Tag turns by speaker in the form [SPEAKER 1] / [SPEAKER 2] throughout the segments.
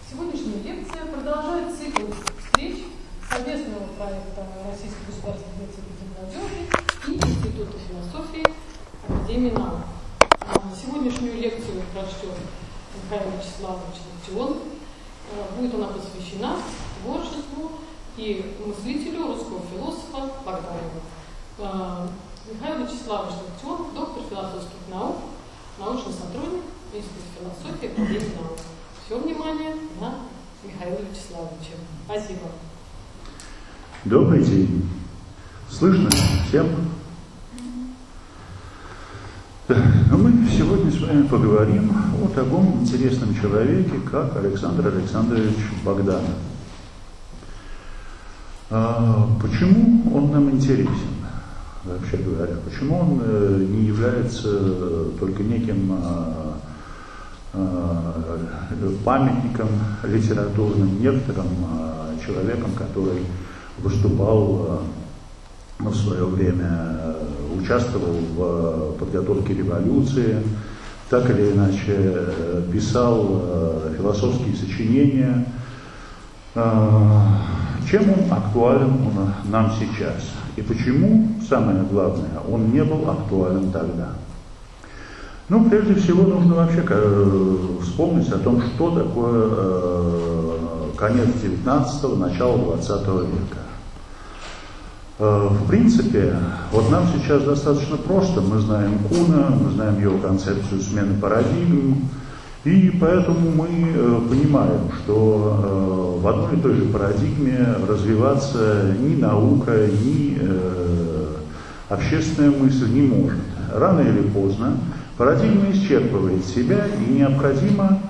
[SPEAKER 1] Сегодняшняя лекция продолжает цикл встреч совместного проекта Российской государственной института молодежи и Института философии Академии наук. Сегодняшнюю лекцию прочтет Михаил Вячеславович Локтионов. Будет она посвящена творчеству и мыслителю русского философа Богданова. Михаил Вячеславович Локтионов, доктор философских наук, научный сотрудник Института философии Академии наук. Все внимание на Михаила Вячеславовича. Спасибо.
[SPEAKER 2] Добрый день. Слышно всем? Мы сегодня с вами поговорим о таком интересном человеке, как Александр Александрович Богданов. Почему он нам интересен, вообще говоря? Почему он не является только неким памятником литературным, некоторым человеком, который выступал в свое время, участвовал в подготовке революции, так или иначе писал философские сочинения. Чем он актуален нам сейчас? И почему, самое главное, он не был актуален тогда? Ну, прежде всего, нужно вообще вспомнить о том, что такое конец XIX, начало XX века. В принципе, вот нам сейчас достаточно просто. Мы знаем Куна, мы знаем его концепцию смены парадигм, и поэтому мы понимаем, что в одной и той же парадигме развиваться ни наука, ни общественная мысль не может. Рано или поздно парадигма исчерпывает себя, и необходимо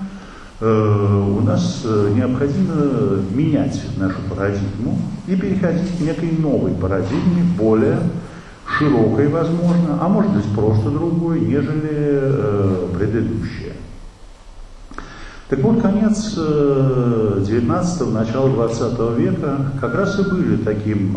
[SPEAKER 2] менять нашу парадигму и переходить к некой новой парадигме, более широкой, возможно, а может быть просто другой, нежели предыдущая. Так вот, конец XIX, начало XX века как раз и были таким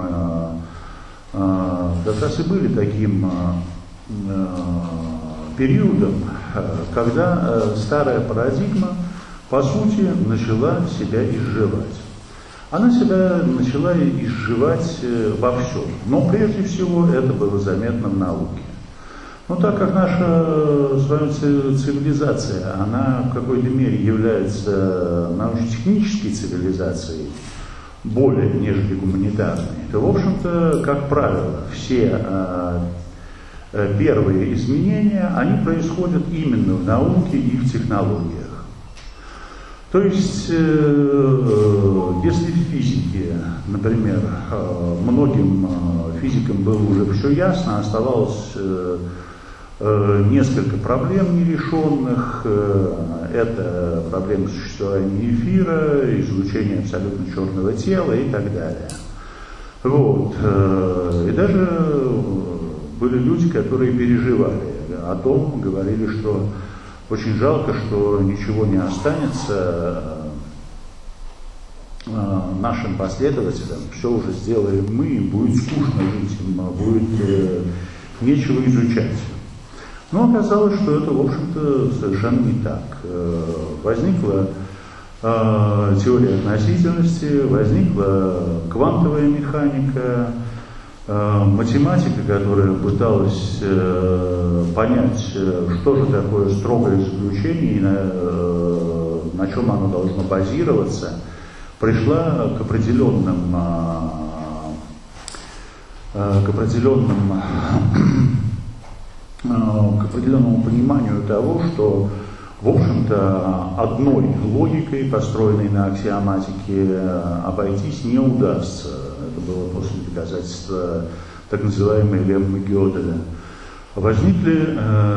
[SPEAKER 2] периодом, когда старая парадигма, по сути, начала себя изживать. Она себя начала изживать во всем, но прежде всего это было заметно в науке. Но так как наша с вами цивилизация, она в какой-то мере является научно-технической цивилизацией, более нежели гуманитарной, то, в общем-то, как правило, все первые изменения, они происходят именно в науке и в технологиях. То есть, если в физике, например, многим физикам было уже все ясно, оставалось несколько проблем нерешенных. Это проблема существования эфира, излучения абсолютно черного тела и так далее. Вот. И даже были люди, которые переживали о том, говорили, что очень жалко, что ничего не останется нашим последователям, все уже сделаем мы, им будет скучно жить, им будет нечего изучать. Но оказалось, что это, в общем-то, совершенно не так. Возникла теория относительности, возникла квантовая механика, математика, которая пыталась понять, что же такое строгое заключение и на чем оно должно базироваться, пришла к определенному пониманию того, что, в общем-то, одной логикой, построенной на аксиоматике, обойтись не удастся. Это было после доказательства так называемой леммы Гёделя. Возникли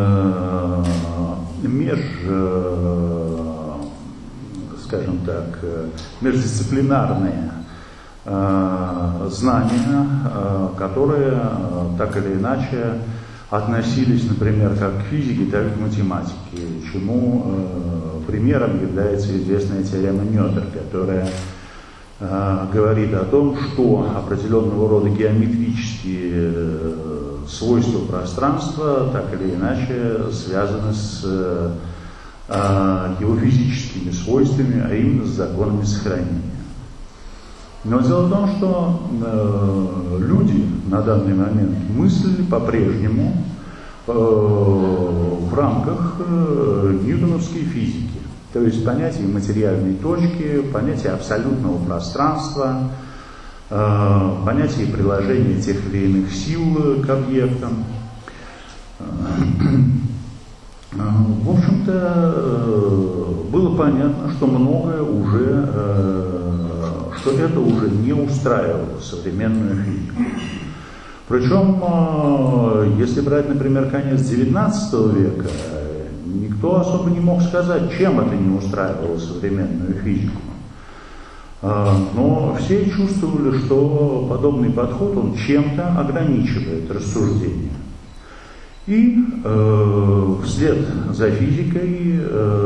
[SPEAKER 2] междисциплинарные знания, которые так или иначе относились, например, как к физике, так и к математике, чему примером является известная теорема Нётера, которая говорит о том, что определенного рода геометрические свойства пространства так или иначе связаны с его физическими свойствами, а именно с законами сохранения. Но дело в том, что люди на данный момент мыслили по-прежнему в рамках ньютоновской физики. То есть понятие материальной точки, понятие абсолютного пространства, понятие приложения тех или иных сил к объектам. В общем-то, было понятно, что многое уже, что это уже не устраивало современную физику. Причем, если брать, например, конец XIX века, никто особо не мог сказать, чем это не устраивало современную физику. Но все чувствовали, что подобный подход, он чем-то ограничивает рассуждение. И вслед за физикой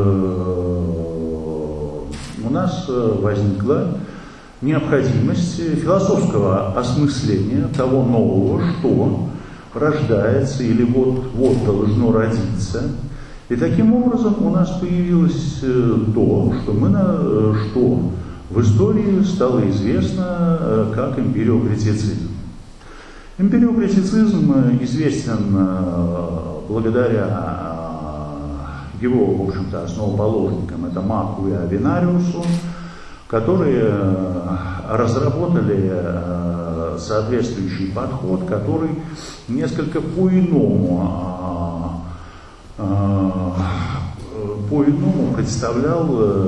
[SPEAKER 2] у нас возникла необходимость философского осмысления того нового, что рождается или вот должно родиться. И таким образом у нас появилось то, что в истории стало известно как эмпириокритицизм. Эмпириокритицизм известен благодаря его, в общем-то, основоположникам, это Маку и Авенариусу, которые разработали соответствующий подход, который несколько по-иному представлял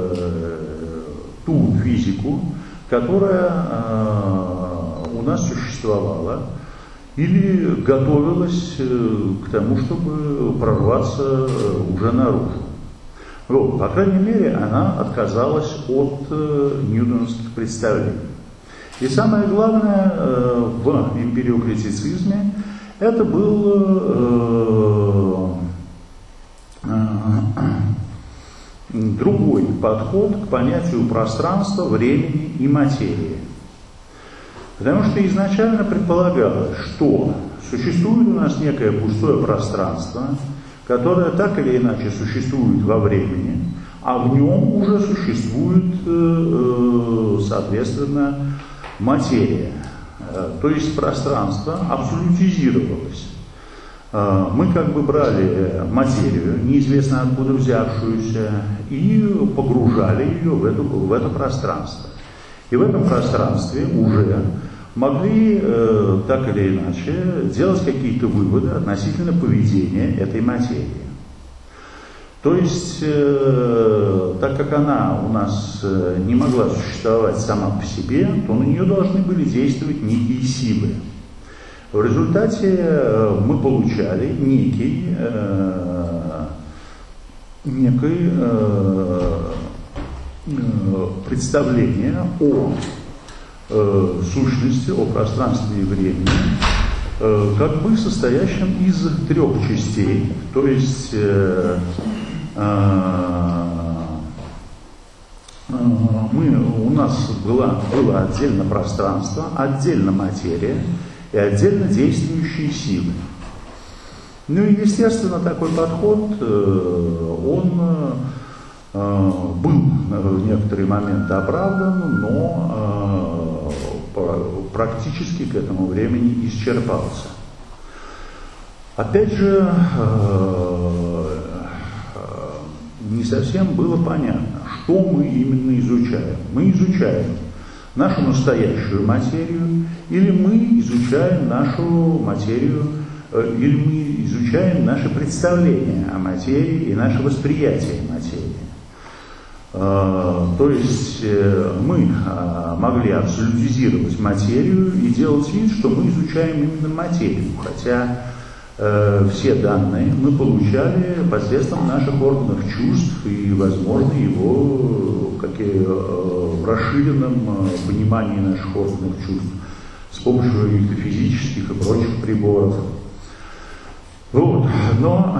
[SPEAKER 2] ту физику, которая у нас существовала или готовилась к тому, чтобы прорваться уже наружу. Вот, по крайней мере, она отказалась от ньютоновских представлений. И самое главное в эмпириокритицизме это был другой подход к понятию пространства, времени и материи. Потому что изначально предполагалось, что существует у нас некое пустое пространство, которое так или иначе существует во времени, а в нем уже существует, соответственно, материя. То есть пространство абсолютизировалось. Мы как бы брали материю, неизвестно откуда взявшуюся, и погружали ее в это пространство. И в этом пространстве уже могли так или иначе делать какие-то выводы относительно поведения этой материи. То есть, так как она у нас не могла существовать сама по себе, то на нее должны были действовать некие силы. В результате мы получали некое представление о сущности, о пространстве и времени, как бы состоящем из трех частей. То есть у нас было отдельно пространство, отдельно материя и отдельно действующие силы. Ну и, естественно, такой подход, он был в некоторые моменты оправдан, но практически к этому времени исчерпался. Опять же, не совсем было понятно, что мы именно изучаем. Мы изучаем нашу настоящую материю, или мы изучаем нашу материю, или мы изучаем наше представление о материи и наше восприятие материи. То есть мы могли абсолютизировать материю и делать вид, что мы изучаем именно материю, хотя все данные мы получали посредством наших органов чувств и, возможно, его в расширенном понимании наших органов чувств с помощью каких-то физических и прочих приборов. Вот. Но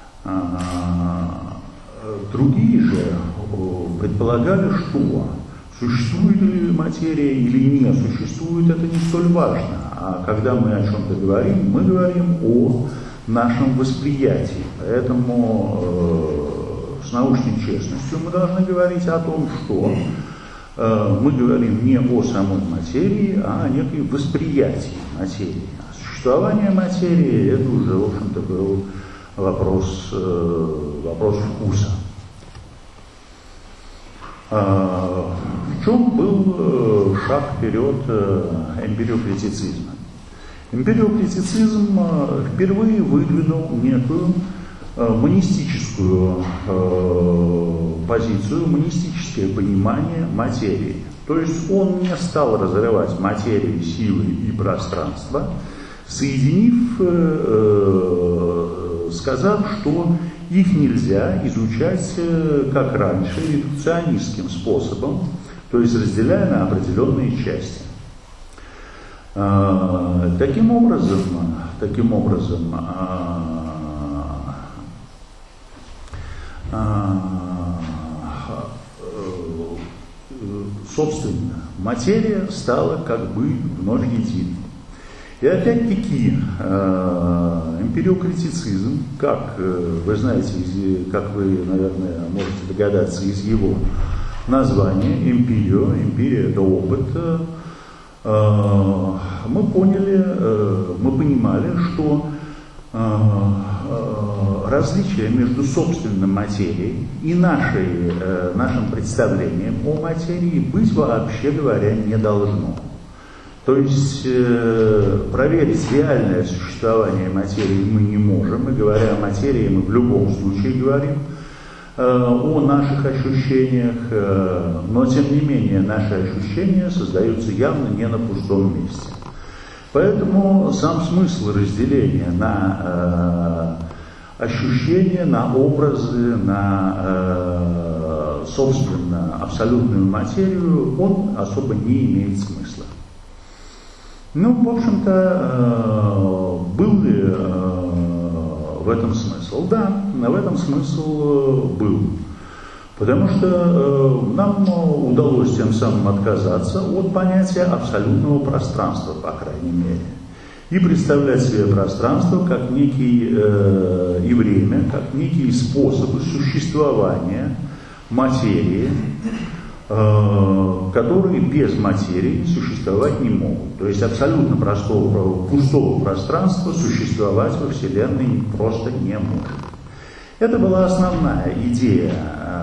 [SPEAKER 2] другие же предполагали, что Существует ли материя или не существует, это не столь важно. А когда мы о чем-то говорим, мы говорим о нашем восприятии. Поэтому с научной честностью мы должны говорить о том, что мы говорим не о самой материи, а о некой восприятии материи. А существование материи – это уже, в общем-то, был вопрос вкуса. В чем был шаг вперед эмпириокритицизма? Эмпириокритицизм впервые выдвинул некую монистическую позицию, монистическое понимание материи. То есть он не стал разрывать материю, силы и пространство, соединив, сказав, что их нельзя изучать, как раньше, редукционистским способом, то есть разделяя на определенные части. Таким образом, собственно, материя стала как бы вновь единой. И опять-таки эмпириокритицизм, как вы знаете, как вы, наверное, можете догадаться из его названия, эмпирия – это опыт, мы понимали, что различие между собственной материей и нашим представлением о материи быть, вообще говоря, не должно. То есть проверить реальное существование материи мы не можем, и говоря о материи, мы в любом случае говорим о наших ощущениях, но тем не менее наши ощущения создаются явно не на пустом месте. Поэтому сам смысл разделения на ощущения, на образы, на, собственно, абсолютную материю, он особо не имеет смысла. Ну, в общем-то, был ли в этом смысл? Да, в этом смысл был. Потому что нам удалось тем самым отказаться от понятия абсолютного пространства, по крайней мере, и представлять себе пространство как некий и время, как некие способы существования материи, которые без материи существовать не могут. То есть абсолютно пустого пространства существовать во Вселенной просто не может. Это была основная идея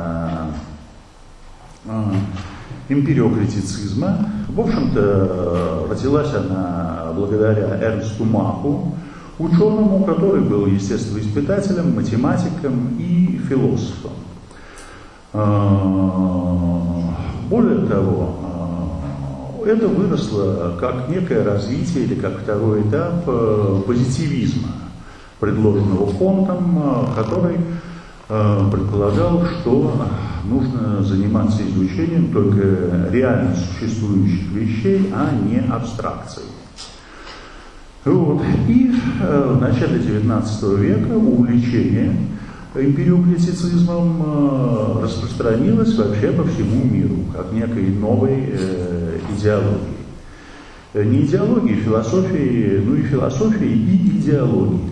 [SPEAKER 2] эмпириокритицизма. В общем-то, родилась она благодаря Эрнсту Маху, ученому, который был естествоиспытателем, математиком и философом. Более того, это выросло как некое развитие или как второй этап позитивизма, предложенного Контом, который предполагал, что нужно заниматься изучением только реально существующих вещей, а не абстракцией. Вот. И в начале XIX века увлечение эмпириокритицизмом распространилось вообще по всему миру, как некой новой идеологии. Не идеологии, философии, ну и философии, и идеологии.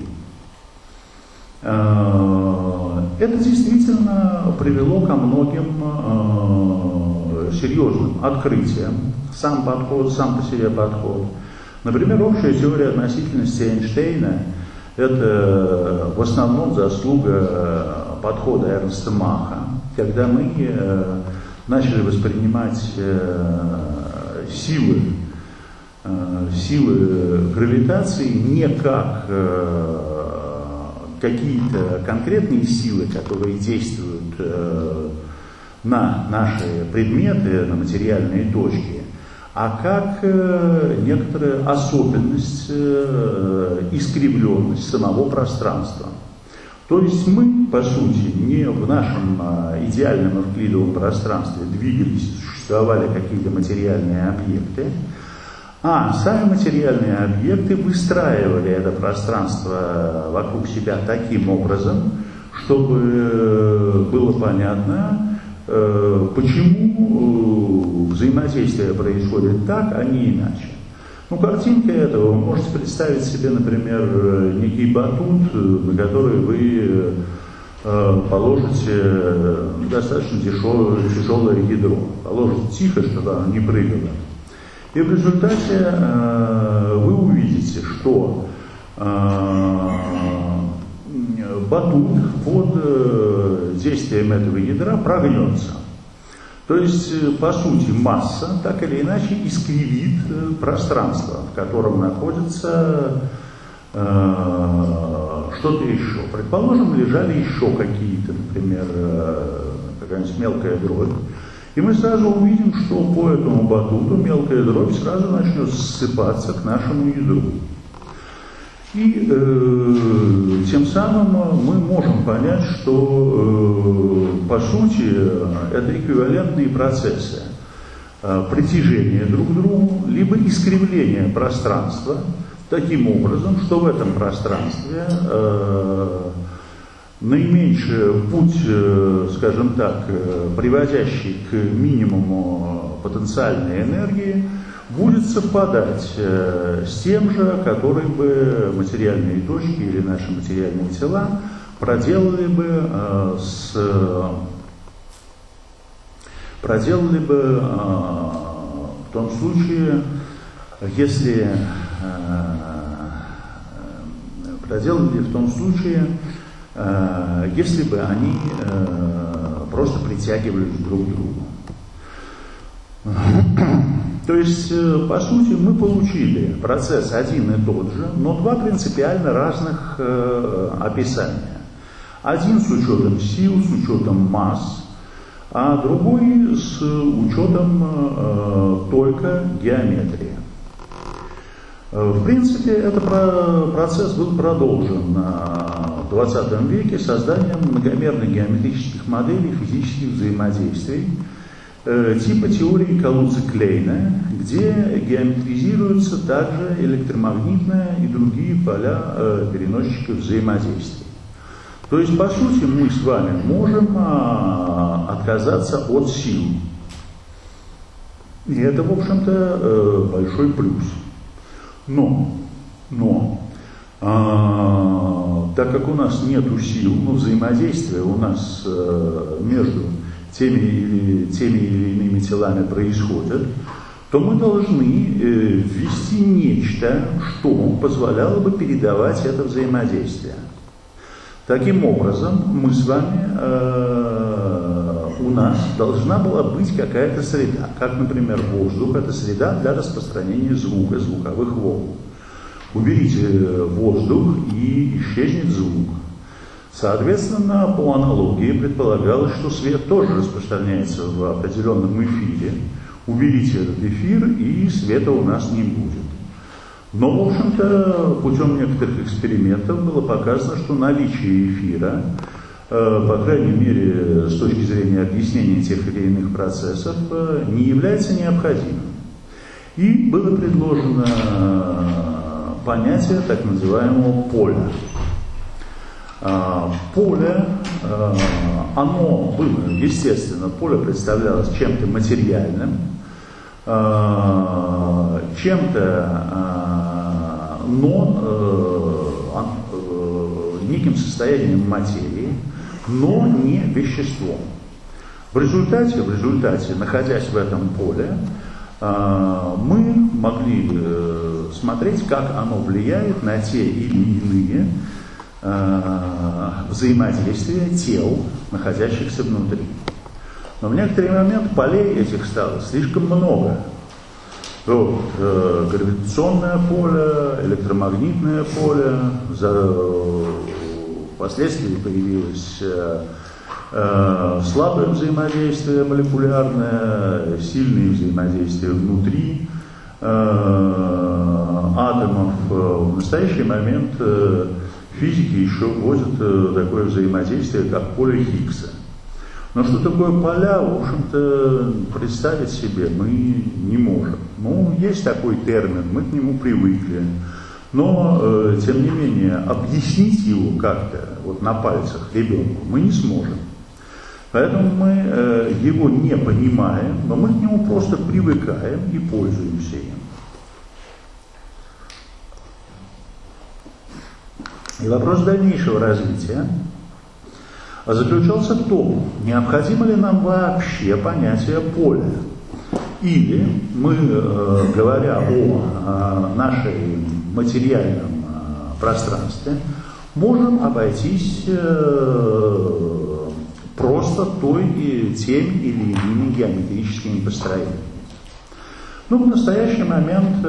[SPEAKER 2] Это действительно привело ко многим серьезным открытиям, сам по себе подход. Например, общая теория относительности Эйнштейна – это в основном заслуга подхода Эрнста Маха, когда мы начали воспринимать силы гравитации не как какие-то конкретные силы, которые действуют на наши предметы, на материальные точки, а как некоторая особенность, искривленность самого пространства. То есть мы, по сути, не в нашем идеальном эвклидовом пространстве двигались, существовали какие-то материальные объекты, а сами материальные объекты выстраивали это пространство вокруг себя таким образом, чтобы было понятно, почему взаимодействие происходит так, а не иначе. Ну, картинка этого, вы можете представить себе, например, некий батут, на который вы положите достаточно тяжелое ядро, положите тихо, чтобы оно не прыгало. И в результате вы увидите, что батут под действием этого ядра прогнется. То есть, по сути, масса так или иначе искривит пространство, в котором находится что-то еще. Предположим, лежали еще какие-то, например, какая-нибудь мелкая дробь. И мы сразу увидим, что по этому батуту мелкая дробь сразу начнет ссыпаться к нашему ядру. И тем самым мы можем понять, что по сути это эквивалентные процессы притяжения друг к другу, либо искривления пространства таким образом, что в этом пространстве наименьший путь, скажем так, приводящий к минимуму потенциальной энергии, будет совпадать с тем же, который бы материальные точки или наши материальные тела проделали бы в том случае, если если бы они просто притягивались друг к другу. То есть, по сути, мы получили процесс один и тот же, но два принципиально разных описания. Один с учетом сил, с учетом масс, а другой с учетом только геометрии. В принципе, этот процесс был продолжен в 20 веке созданием многомерных геометрических моделей физических взаимодействий типа теории Калузы-Клейна, где геометризируются также электромагнитные и другие поля переносчиков взаимодействий. То есть, по сути, мы с вами можем отказаться от сил. И это, в общем-то, большой плюс. Но так как у нас нет сил, но взаимодействие у нас между теми или иными телами происходит, то мы должны ввести нечто, что позволяло бы передавать это взаимодействие. Таким образом, мы с вами, у нас должна была быть какая-то среда, как, например, воздух, это среда для распространения звука, звуковых волн. Уберите воздух и исчезнет звук. Соответственно, по аналогии предполагалось, что свет тоже распространяется в определенном эфире. Уберите этот эфир, и света у нас не будет. Но, в общем-то, путем некоторых экспериментов было показано, что наличие эфира, по крайней мере, с точки зрения объяснения тех или иных процессов, не является необходимым. И было предложено понятие так называемого поля. Поле, оно было, естественно, поле представлялось чем-то материальным, чем-то, но неким состоянием материи, но не веществом. В результате, находясь в этом поле, мы могли смотреть, как оно влияет на те или иные взаимодействия тел, находящихся внутри. Но в некоторый момент полей этих стало слишком много. Вот, гравитационное поле, электромагнитное поле, впоследствии появилось слабое взаимодействие молекулярное, сильные взаимодействия внутри атомов. В настоящий момент физики еще вводят такое взаимодействие, как поле Хиггса. Но что такое поля, в общем-то, представить себе мы не можем. Ну, есть такой термин, мы к нему привыкли. Но, тем не менее, объяснить его как-то вот на пальцах ребенку мы не сможем. Поэтому мы его не понимаем, но мы к нему просто привыкаем и пользуемся им. И вопрос дальнейшего развития заключался в том, необходимо ли нам вообще понятие поля. Или мы, говоря о нашем материальном пространстве, можем обойтись просто теми или иными геометрическими построениями. Ну, в настоящий момент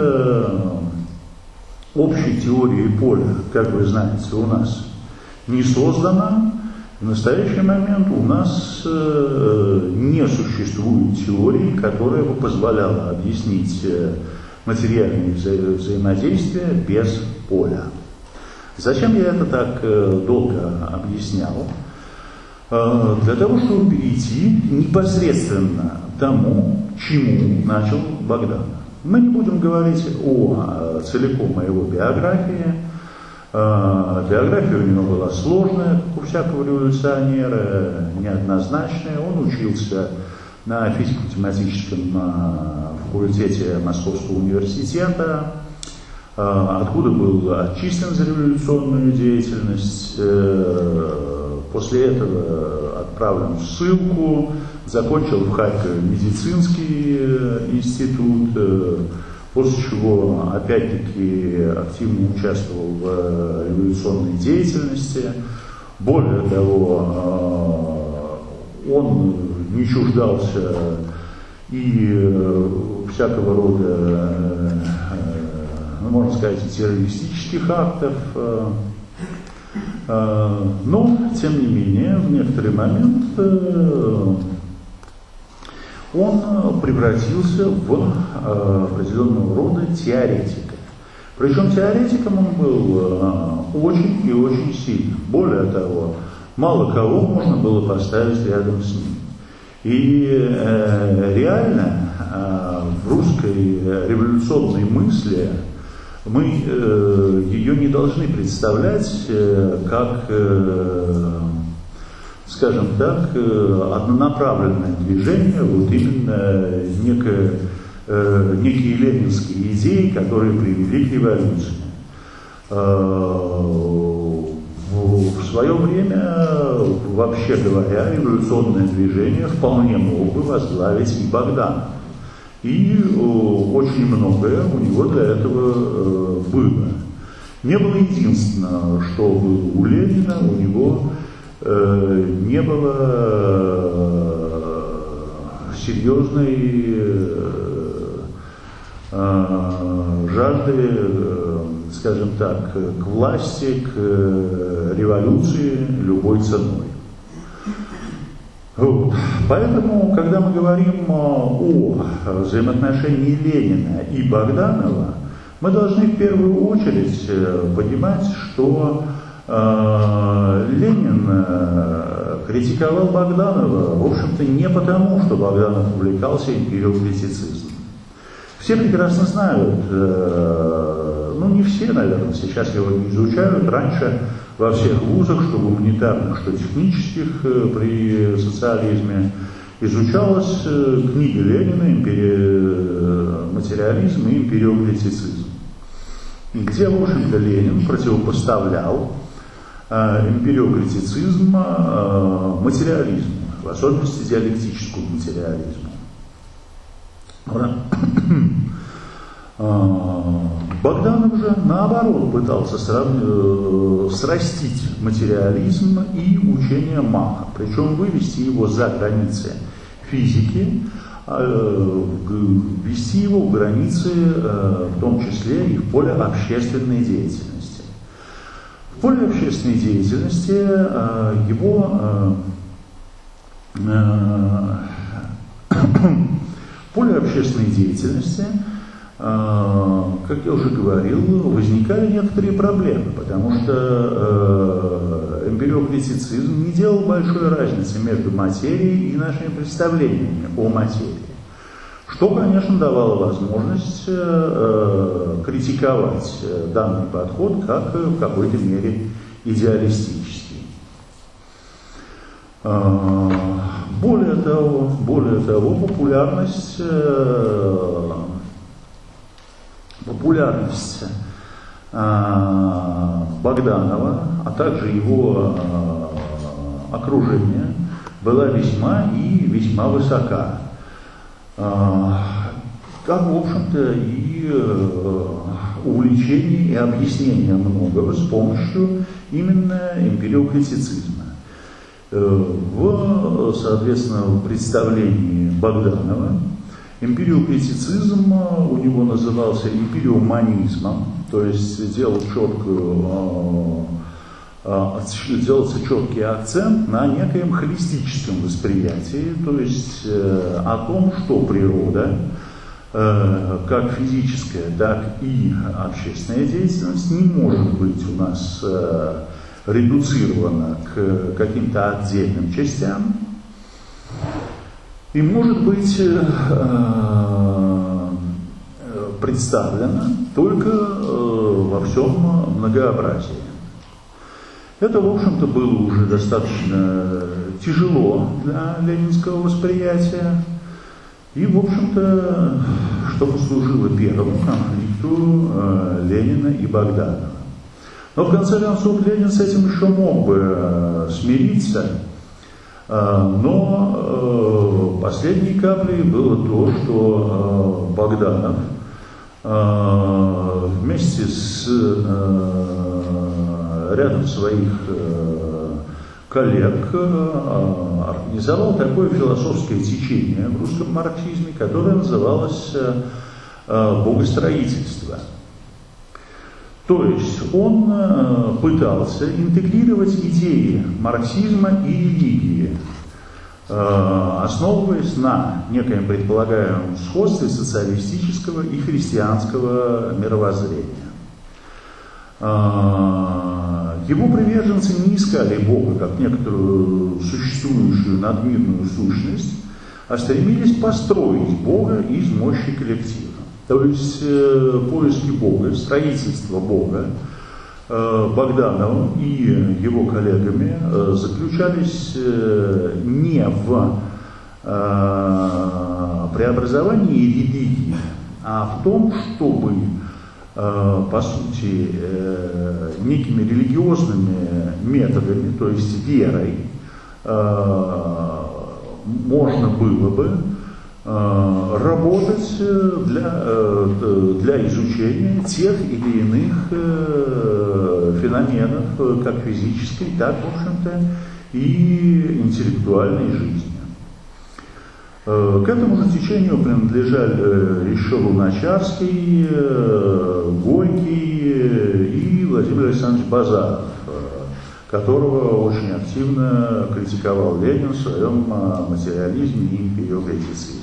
[SPEAKER 2] общей теории поля, как вы знаете, у нас не создана. В настоящий момент у нас не существует теории, которая бы позволяла объяснить материальные взаимодействия без поля. Зачем я это так долго объяснял? Для того, чтобы перейти непосредственно к тому, чему начал Богдан. Мы не будем говорить целиком о его биографии. Биография у него была сложная, как у всякого революционера, неоднозначная. Он учился на физико-математическом факультете Московского университета, откуда был отчислен за революционную деятельность. После этого отправлен в ссылку, закончил в Харькове медицинский институт, после чего опять-таки активно участвовал в революционной деятельности. Более того, он не чуждался и всякого рода, можно сказать, террористических актов. Но, тем не менее, в некоторый момент он превратился в определенного рода теоретика. Причем теоретиком он был очень и очень сильным. Более того, мало кого можно было поставить рядом с ним. И реально в русской революционной мысли мы ее не должны представлять как, скажем так, однонаправленное движение, вот именно некие ленинские идеи, которые привели к революции. В свое время, вообще говоря, революционное движение вполне мог бы возглавить и Богдан. И очень многое у него для этого было. Не было единственного, что было у Ленина, у него не было серьезной жажды, скажем так, к власти, к революции любой ценой. Вот. Поэтому, когда мы говорим о взаимоотношении Ленина и Богданова, мы должны в первую очередь понимать, что Ленин критиковал Богданова, в общем-то, не потому, что Богданов увлекался империокритицизмом. Все прекрасно знают, ну не все, наверное, сейчас его не изучают, раньше во всех вузах, что гуманитарных, что технических при социализме, изучалась книга Ленина «Материализм и империокритицизм», где, в общем-то, Ленин противопоставлял империокритицизм материализму, в особенности диалектическому материализму. Богданов же, наоборот, пытался срастить материализм и учение Маха, причем вывести его за границы физики, ввести его в границы, в том числе и в поле общественной деятельности. В поле общественной деятельности как я уже говорил, возникали некоторые проблемы, потому что эмпириокритицизм не делал большой разницы между материей и нашими представлениями о материи, что, конечно, давало возможность критиковать данный подход как в какой-то мере идеалистический. Более того, популярность Богданова, а также его окружения была весьма и весьма высока. Как, в общем-то, и увлечений и объяснения многого с помощью именно эмпириокритицизма. Соответственно, в представлении Богданова эмпириокритицизм у него назывался эмпириоманизмом, то есть делался четкий акцент на некоем холистическом восприятии, то есть о том, что природа, как физическая, так и общественная деятельность не может быть у нас редуцирована к каким-то отдельным частям и может быть представлена только во всем многообразии. Это, в общем-то, было уже достаточно тяжело для ленинского восприятия и, в общем-то, что послужило первому конфликту Ленина и Богданова. Но в конце концов Ленин с этим еще мог бы смириться, но последней каплей было то, что Богданов вместе с рядом своих коллег организовал такое философское течение в русском марксизме, которое называлось богостроительство. То есть он пытался интегрировать идеи марксизма и религии, основываясь на некоем предполагаемом сходстве социалистического и христианского мировоззрения. Его приверженцы не искали Бога как некоторую существующую надмирную сущность, а стремились построить Бога из мощи коллектива. То есть поиски Бога, строительство Бога Богдановым и его коллегами заключались не в преобразовании религии, а в том, чтобы, по сути, некими религиозными методами, то есть верой, можно было бы работать для изучения тех или иных феноменов, как физической, так, в общем-то, и интеллектуальной жизни. К этому же течению принадлежали еще Луначарский, Горький и Владимир Александрович Базаров, которого очень активно критиковал Ленин в своем материализме и эмпириокритицизме.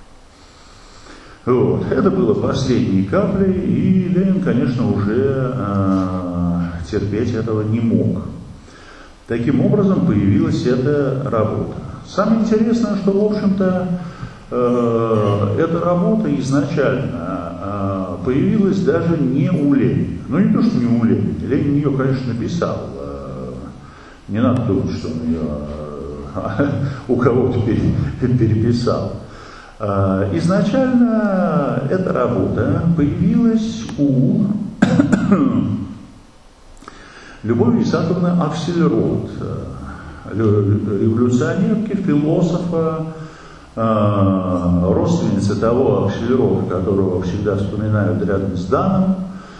[SPEAKER 2] Вот. Это было последней каплей, и Ленин, конечно, уже терпеть этого не мог. Таким образом появилась эта работа. Самое интересное, что, в общем-то, эта работа изначально появилась даже не у Ленина. Ну, не то, что не у Ленина. Ленин ее, конечно, написал. Не надо думать, что он ее у кого-то переписал. Изначально эта работа появилась у Любови Исааковны Аксельрод, революционерки, философа, родственницы того Аксельрода, которого всегда вспоминают рядом с Даном,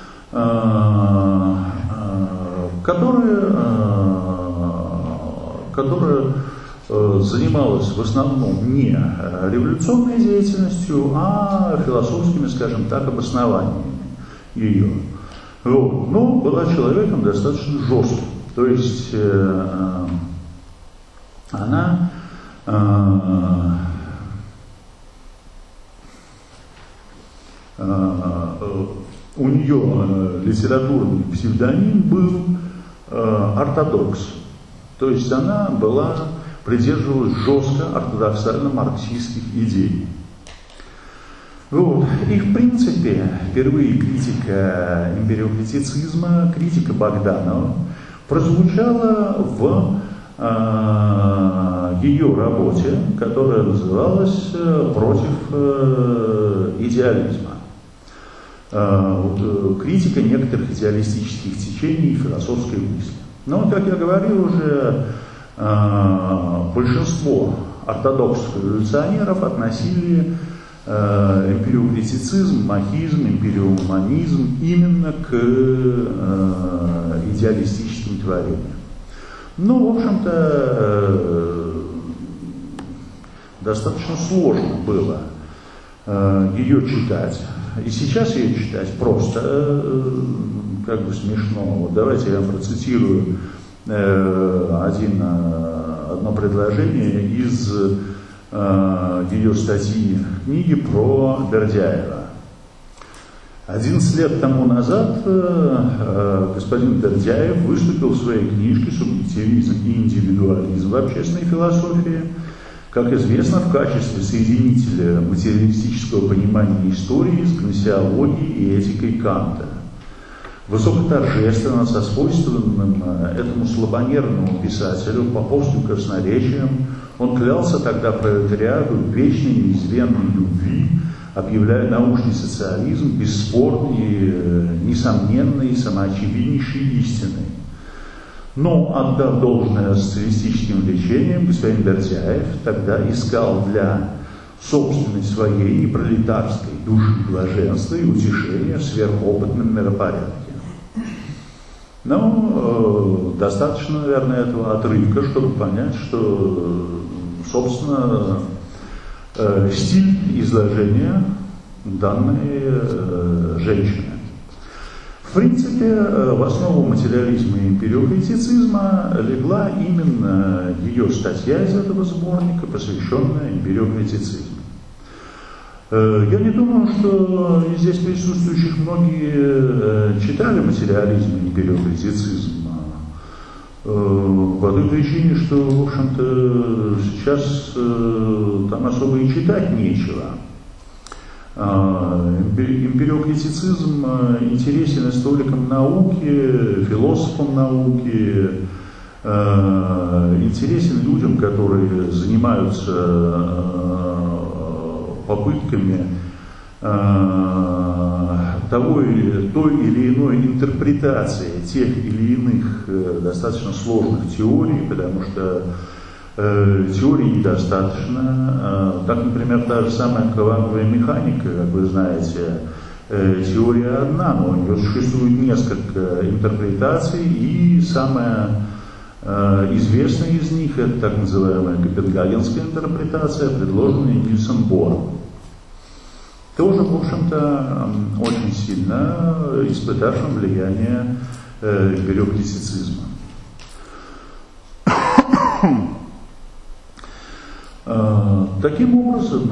[SPEAKER 2] которая занималась в основном не революционной деятельностью, а философскими, скажем так, обоснованиями ее. Вот. Но была человеком достаточно жестким. То есть она у нее литературный псевдоним был ортодокс. То есть она придерживалась жестко ортодоксально-марксистских идей. Вот. И в принципе впервые критика эмпириокритицизма, критика Богданова прозвучала в ее работе, которая называлась «Против идеализма». Критика некоторых идеалистических течений и философской мысли. Но, как я говорил уже, большинство ортодоксов революционеров относили эмпириокритицизм, махизм, эмпириоманизм именно к идеалистическим творениям. Ну, в общем-то, достаточно сложно было ее читать. И сейчас ее читать просто как бы смешно. Вот давайте я вам процитирую одно предложение из ее статьи, книги про Бердяева. 11 лет тому назад господин Бердяев выступил в своей книжке «Субъективизм и индивидуализм в общественной философии», как известно, в качестве соединителя материалистического понимания истории с гносеологией и этикой Канта. Высокоторжественно, со свойственным этому слабонервному писателю поповским красноречием, он клялся тогда пролетариату в вечной неизменной любви, объявляя научный социализм бесспорной, несомненной и самоочевиднейшей истиной. Но, отдав должное социалистическим влечениям, господин Бердяев тогда искал для собственной своей и пролетарской души блаженства и утешения в сверхопытном миропорядке. Но достаточно, наверное, этого отрывка, чтобы понять, что, собственно, стиль изложения данной женщины. В принципе, в основу материализма и эмпириокритицизма легла именно ее статья из этого сборника, посвященная эмпириокритицизму. Я не думаю, что из здесь присутствующих многие читали материализм и эмпириокритицизм. По той причине, что, в общем-то, сейчас там особо и читать нечего. Эмпириокритицизм интересен историкам науки, философам науки, интересен людям, которые занимаются попытками той или иной интерпретации тех или иных достаточно сложных теорий, потому что теории недостаточно. Так, например, та же самая квантовая механика, как вы знаете, теория одна, но у нее существует несколько интерпретаций, и самая известная из них — это так называемая копенгагенская интерпретация, предложенная Нильсом Бором, тоже, в общем-то, очень сильно испытавшим влияние эмпириокритицизма. Таким образом,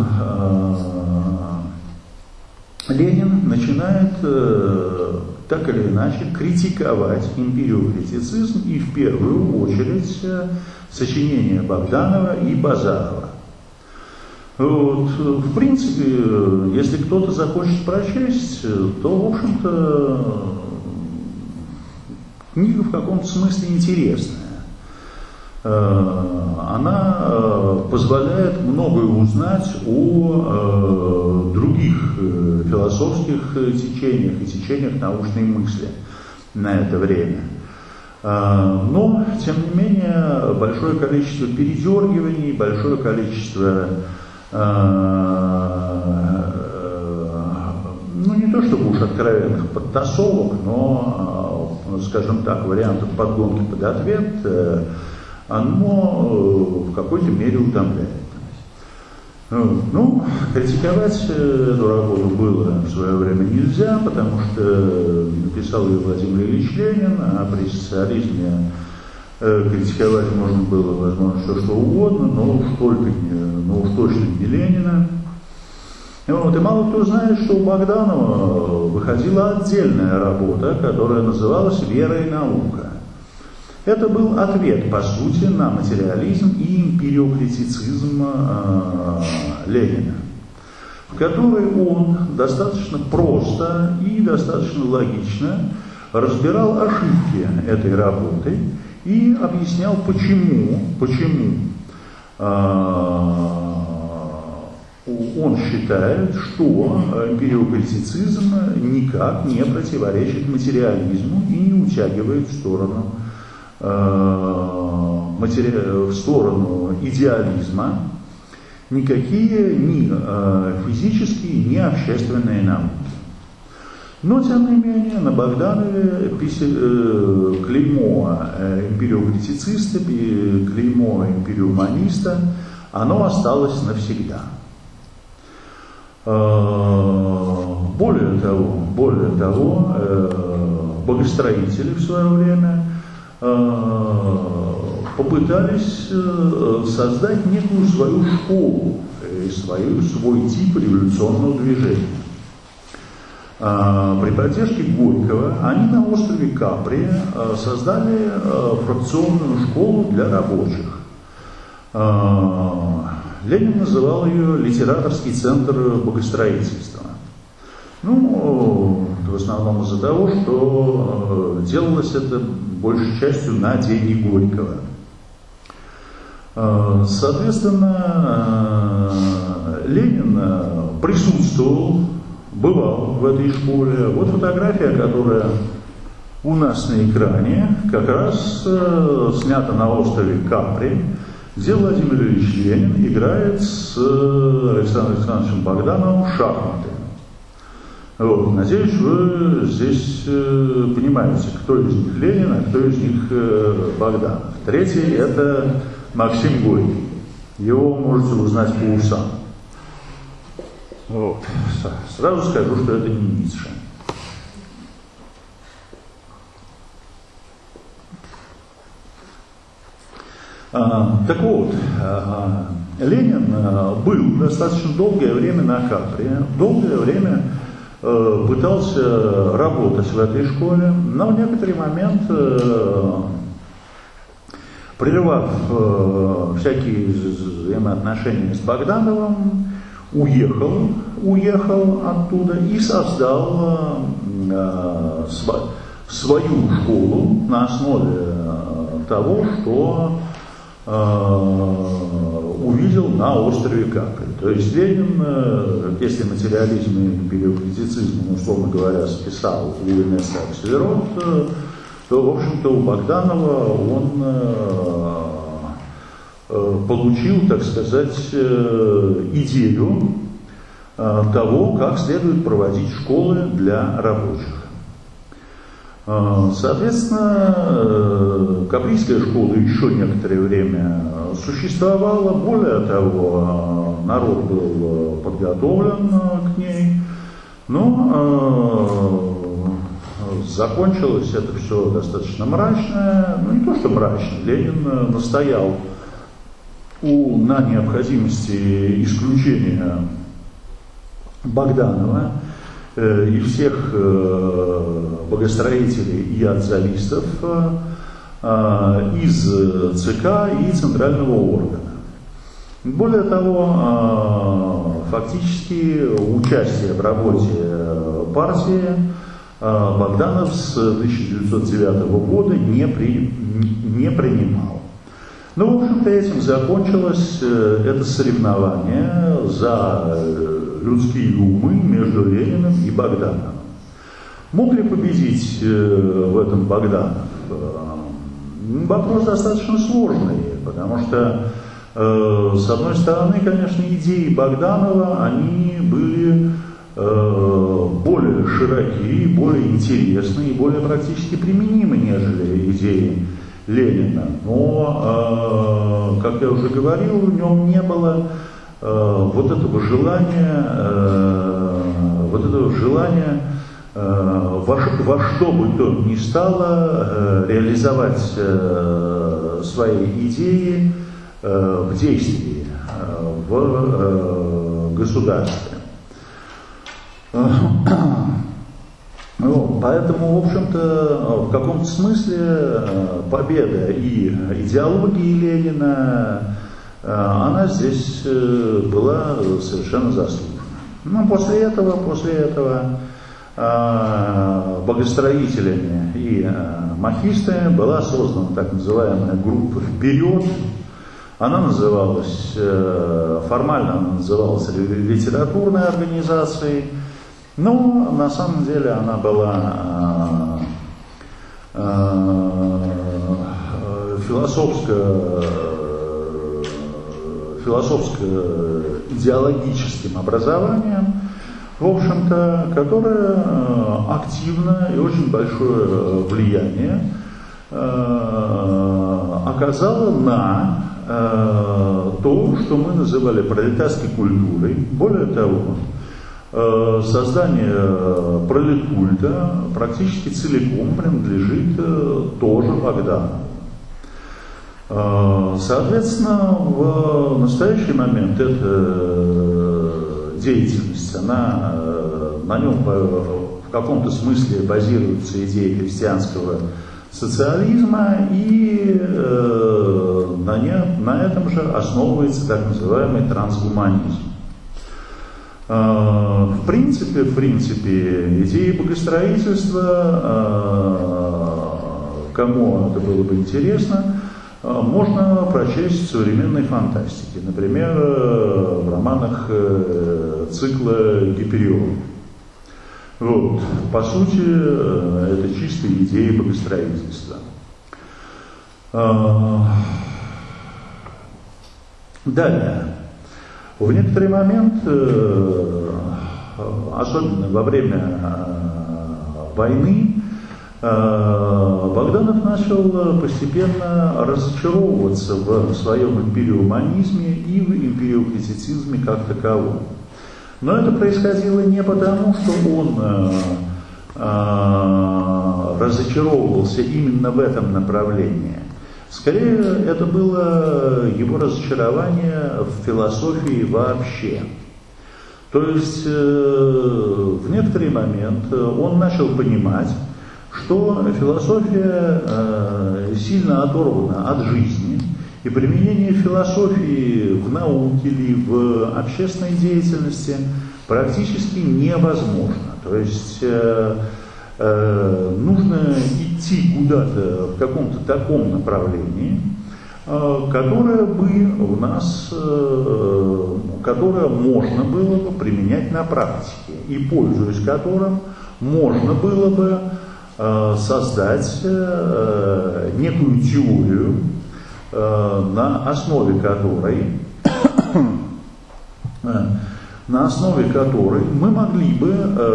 [SPEAKER 2] Ленин начинает так или иначе критиковать эмпириокритицизм и в первую очередь сочинения Богданова и Базарова. Вот, в принципе, если кто-то захочет прочесть, то, в общем-то, книга в каком-то смысле интересная. Она позволяет многое узнать о других философских течениях и течениях научной мысли на это время. Но, тем не менее, большое количество передергиваний, большое количество, ну не то чтобы уж откровенных подтасовок, но, скажем так, вариантов подгонки под ответ, оно в какой-то мере утомляет. Ну, критиковать эту работу было в свое время нельзя, потому что написал ее Владимир Ильич Ленин, а при социализме критиковать можно было, возможно, все что угодно, но уж точно не Ленина. Вот, и мало кто знает, что у Богданова выходила отдельная работа, которая называлась «Вера и наука». Это был ответ, по сути, на материализм и эмпириокритицизм Ленина, в который он достаточно просто и достаточно логично разбирал ошибки этой работы и объяснял, почему он считает, что эмпириокритицизм никак не противоречит материализму и не утягивает в сторону идеализма никакие ни физические, ни общественные науки. Но, тем не менее, на Богданове клеймо эмпириокритициста, клеймо эмпириоманиста, оно осталось навсегда. Более того, богостроители в свое время попытались создать некую свою школу, свой тип революционного движения. При поддержке Горького они на острове Капри создали фракционную школу для рабочих. Ленин называл ее литераторский центр богостроительства. Ну, в основном из-за того, что делалось это большей частью на деньги Горького. Соответственно, Ленин присутствовал, бывал в этой школе. Вот фотография, которая у нас на экране, как раз снята на острове Капри, где Владимир Ильич Ленин играет с Александром Александровичем Богдановым в шахматы. Вот, надеюсь, вы здесь понимаете, кто из них Ленин, а кто из них Богданов. Третий – это Максим Горький. Его можете узнать по усам. Вот. Сразу скажу, что это не Ницше. Так вот, Ленин был достаточно долгое время на Капри, долгое время пытался работать в этой школе, но в некоторый момент, прервав всякие взаимоотношения с Богдановым, уехал оттуда и создал свою школу на основе того, что увидел на острове Капри. То есть Ленин, если материализм и эмпириокритицизм, условно говоря, списал у Инесса Оксилерот, то, в общем-то, у Богданова он получил, так сказать, идею того, как следует проводить школы для рабочих. Соответственно, Каприйская школа еще некоторое время существовала. Более того, народ был подготовлен к ней. Но закончилось это все достаточно мрачно. Ну, не то, что мрачно. Ленин настоял на необходимости исключения Богданова и всех богостроителей и отзавистов из ЦК и Центрального органа. Более того, фактически участие в работе партии Богданов с 1909 года не принимал. Ну, в общем-то, этим закончилось это соревнование за людские умы между Лениным и Богдановым. Мог ли победить в этом Богданов? Вопрос достаточно сложный, потому что, с одной стороны, конечно, идеи Богданова, они были более широкие, более интересные, более практически применимы, нежели идеи Ленина. Но, как я уже говорил, в нем не было вот этого желания во что бы то ни стало реализовать свои идеи в действии, в государстве. Ну, поэтому, в общем-то, в каком-то смысле победа и идеологии Ленина, она здесь была совершенно заслужена. Ну, после этого богостроителями и махистами была создана так называемая группа «Вперед», Она называлась, формально она называлась литературной организацией, но на самом деле она была философско-идеологическим образованием, в общем-то, которое активно и очень большое влияние оказало на то, что мы называли пролетарской культурой. Более того, создание пролеткульта практически целиком принадлежит тоже Богданову. Соответственно, в настоящий момент эта деятельность, на нем в каком-то смысле базируется идея христианского социализма, и на этом же основывается так называемый трансгуманизм. В принципе, идеи богостроительства, кому это было бы интересно, можно прочесть в современной фантастике, например, в романах цикла Гиперион. Вот. По сути, это чистые идеи богостроительства. Далее. В некоторый момент, особенно во время войны, Богданов начал постепенно разочаровываться в своем эмпириоманизме и в эмпириокритицизме как таковом. Но это происходило не потому, что он разочаровывался именно в этом направлении. Скорее, это было его разочарование в философии вообще. То есть, в некоторый момент он начал понимать, что философия сильно оторвана от жизни, и применение философии в науке или в общественной деятельности практически невозможно. То есть нужно идти куда-то в каком-то таком направлении, которое бы которое можно было бы применять на практике, и пользуясь которым можно было бы создать некую теорию, на основе которой мы могли бы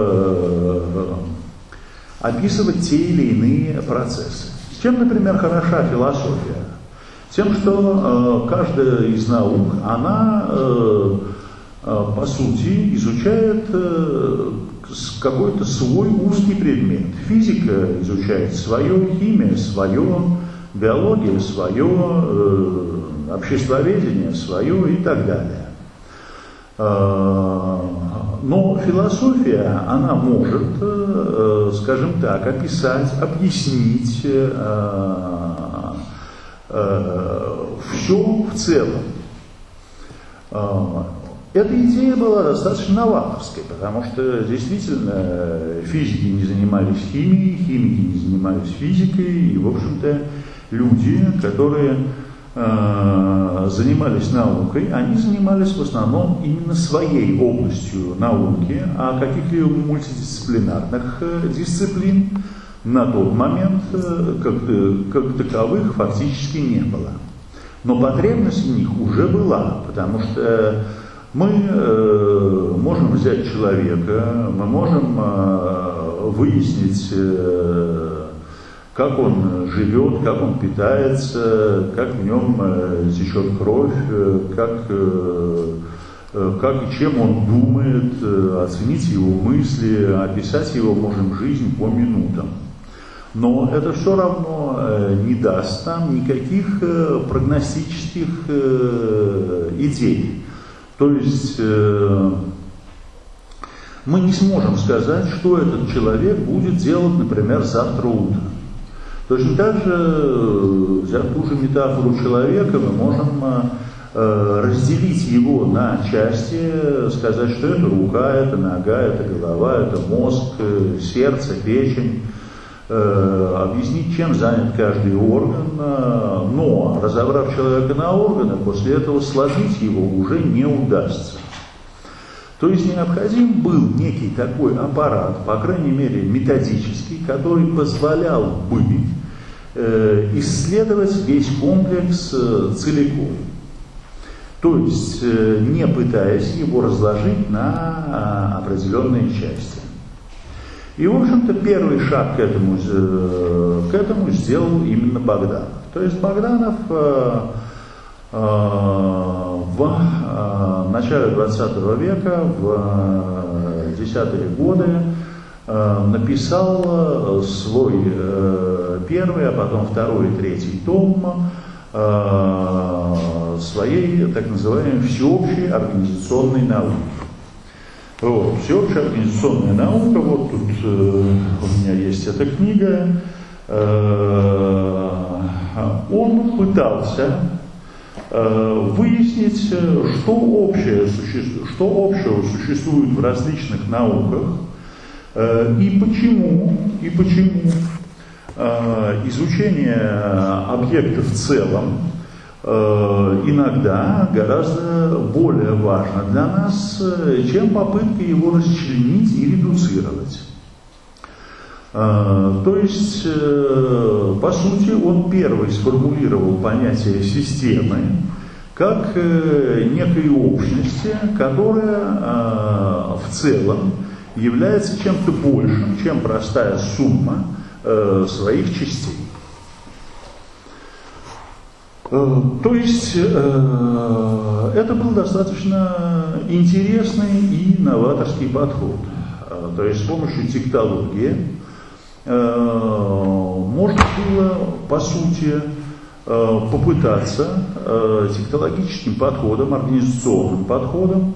[SPEAKER 2] описывать те или иные процессы. Чем, например, хороша философия? Тем, что каждая из наук, она, по сути, изучает какой-то свой узкий предмет. Физика изучает свое, химия свое, биология свое, обществоведение свое и так далее. Но философия, она может, скажем так, описать, объяснить все в целом. Эта идея была достаточно новаторской, потому что действительно физики не занимались химией, химики не занимались физикой, и, в общем-то, люди, которые занимались наукой, они занимались в основном именно своей областью науки, а каких-либо мультидисциплинарных дисциплин на тот момент как таковых фактически не было. Но потребность в них уже была, потому что мы можем взять человека, мы можем выяснить, как он живет, как он питается, как в нем течет кровь, как и чем он думает, оценить его мысли, описать его можем жизнь по минутам. Но это все равно не даст нам никаких прогностических идей. То есть мы не сможем сказать, что этот человек будет делать, например, завтра утром. Точно так же, взяв ту же метафору человека, мы можем разделить его на части, сказать, что это рука, это нога, это голова, это мозг, сердце, печень. объяснить, чем занят каждый орган, но, разобрав человека на органы, после этого сложить его уже не удастся. То есть необходим был некий такой аппарат, по крайней мере методический, который позволял бы исследовать весь комплекс целиком. То есть не пытаясь его разложить на определенные части. И, в общем-то, первый шаг к этому сделал именно Богданов. То есть Богданов в начале 20 века, в 10-е годы, написал свой первый, а потом второй и третий том своей так называемой всеобщей организационной науки. Вот, всеобщая организационная наука, вот тут у меня есть эта книга, он пытался выяснить, что общего существует в различных науках, и почему изучение объекта в целом иногда гораздо более важно для нас, чем попытка его расчленить и редуцировать. То есть, по сути, он первый сформулировал понятие системы как некой общности, которая в целом является чем-то большим, чем простая сумма своих частей. То есть это был достаточно интересный и новаторский подход. То есть с помощью тектологии можно было, по сути, попытаться тектологическим подходом, организационным подходом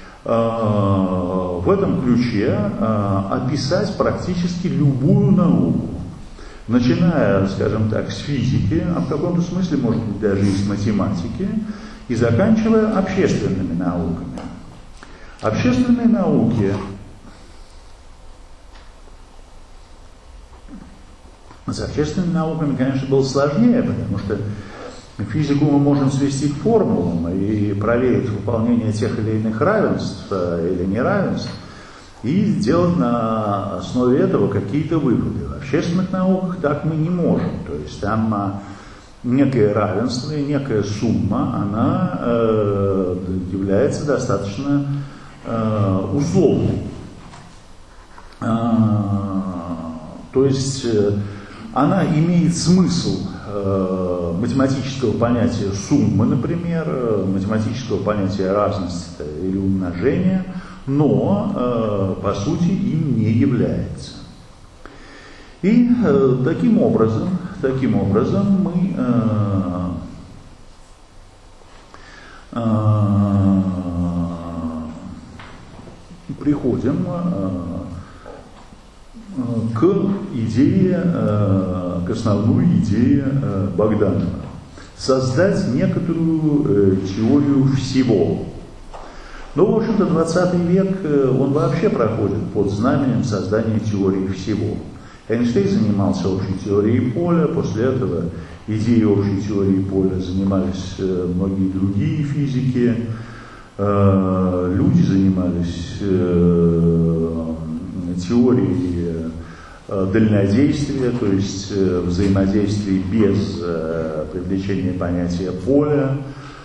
[SPEAKER 2] в этом ключе описать практически любую науку. Начиная, скажем так, с физики, а в каком-то смысле, может быть, даже и с математики, и заканчивая общественными науками. Общественные науки с общественными науками, конечно, было сложнее, потому что физику мы можем свести к формулам и проверить выполнение тех или иных равенств или неравенств, и сделать на основе этого какие-то выводы. В общественных науках так мы не можем. То есть там некое равенство и некая сумма, она является достаточно условной. То есть она имеет смысл математического понятия суммы, например, математического понятия разности или умножения, но по сути им не является. И таким образом мы приходим к идее, к основной идее Богданова. Создать некоторую теорию всего. Но, в общем-то, 20 век, он вообще проходит под знаменем создания теории всего. Эйнштейн занимался общей теорией поля, после этого идеей общей теории поля занимались многие другие физики, люди занимались теорией дальнодействия, то есть взаимодействия без привлечения понятия поля.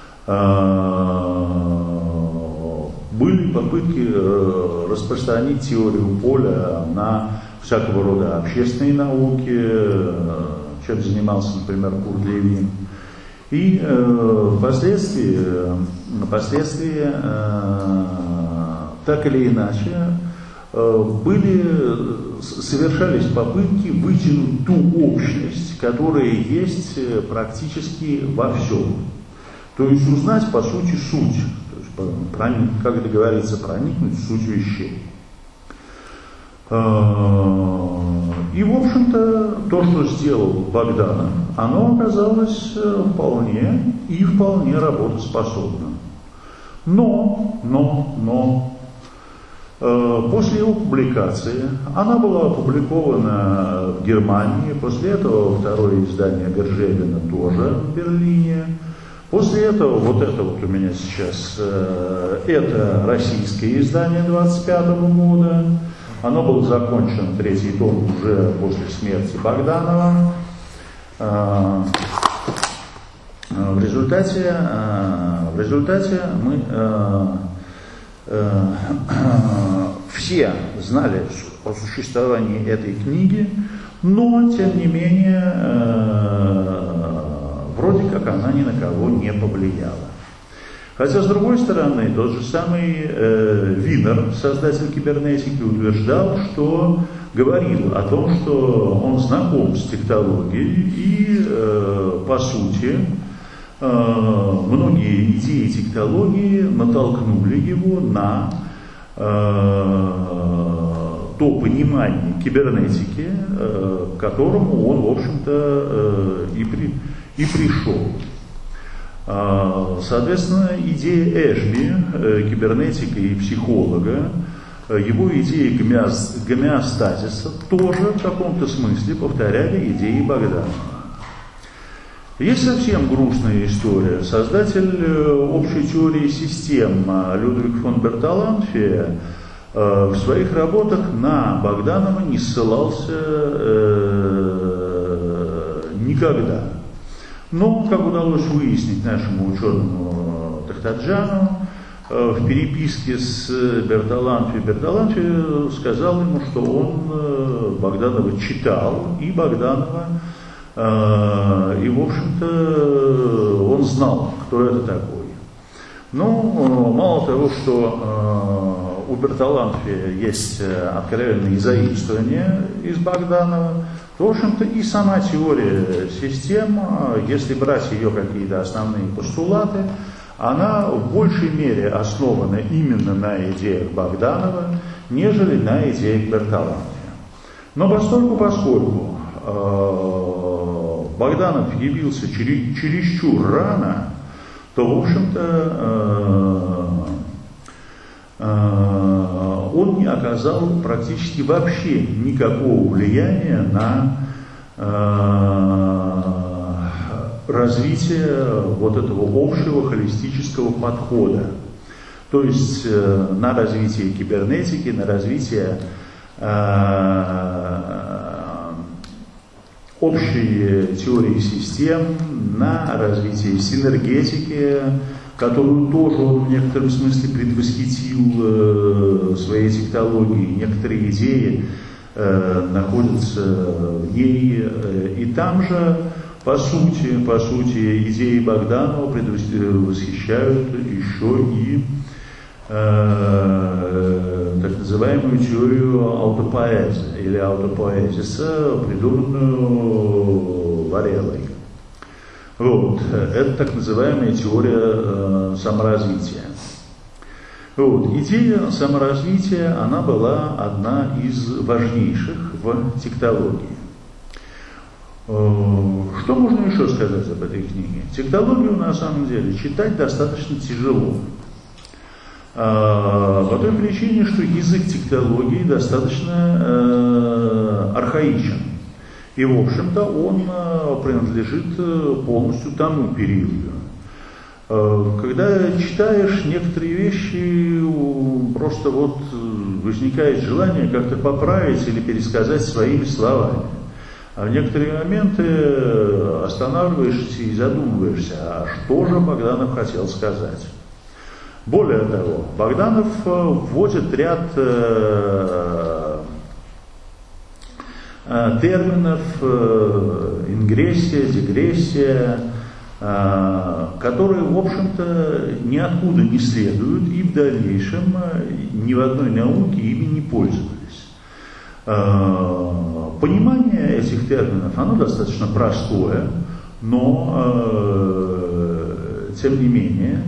[SPEAKER 2] Были попытки распространить теорию поля на всякого рода общественные науки, чем занимался, например, Курт Левин. И впоследствии так или иначе совершались попытки вытянуть ту общность, которая есть практически во всем. То есть узнать, по сути, суть. То есть, как это говорится, проникнуть в суть вещей. И, в общем-то, то, что сделал Богданов, оно оказалось вполне работоспособным. Но После его публикации, она была опубликована в Германии, после этого второе издание Бержевина тоже в Берлине. После этого, вот это вот у меня сейчас, это российское издание 25 года. Оно было закончено, третий том, уже после смерти Богданова. В результате мы все знали о существовании этой книги, но, тем не менее, вроде как она ни на кого не повлияла. Хотя, с другой стороны, тот же самый Винер, создатель кибернетики, утверждал, что говорил о том, что он знаком с тектологией и, по сути, многие идеи тектологии натолкнули его на то понимание кибернетики, к которому он, в общем-то, и пришел. Соответственно, идея Эшби, кибернетика и психолога, его идеи гомеостазиса тоже в каком-то смысле повторяли идеи Богданова. Есть совсем грустная история. Создатель общей теории систем Людвиг фон Берталанфи в своих работах на Богданова не ссылался никогда. Но, как удалось выяснить нашему ученому Тахтаджану, в переписке с Берталанфи сказал ему, что он Богданова читал, и Богданова, и, в общем-то, он знал, кто это такой. Ну, мало того, что у Берталанфи есть откровенные заимствования из Богданова, то, в общем-то, и сама теория систем, если брать ее какие-то основные постулаты, она в большей мере основана именно на идеях Богданова, нежели на идеях Берталанфи. Но поскольку Богданов явился чересчур рано, то, в общем-то, он не оказал практически вообще никакого влияния на развитие вот этого общего холистического подхода. То есть на развитие кибернетики, на развитие общей теории систем, на развитие синергетики, которую тоже он в некотором смысле предвосхитил своей тектологией. Некоторые идеи находятся в ней. И там же, по сути, идеи Богданова предвосхищают еще и так называемую теорию аутопоэзии или аутопоэзиса, придуманную Варелой. Вот. Это так называемая теория саморазвития. Вот. Идея саморазвития, она была одна из важнейших в тектологии. Что можно еще сказать об этой книге? Тектологию, на самом деле, читать достаточно тяжело. По той причине, что язык тектологии достаточно архаичен. И, в общем-то, он принадлежит полностью тому периоду. Когда читаешь некоторые вещи, просто вот возникает желание как-то поправить или пересказать своими словами. А в некоторые моменты останавливаешься и задумываешься, а что же Богданов хотел сказать. Более того, Богданов вводит ряд терминов, ингрессия, дегрессия, которые, в общем-то, ниоткуда не следуют и в дальнейшем ни в одной науке ими не пользовались. Понимание этих терминов, оно достаточно простое, но тем не менее,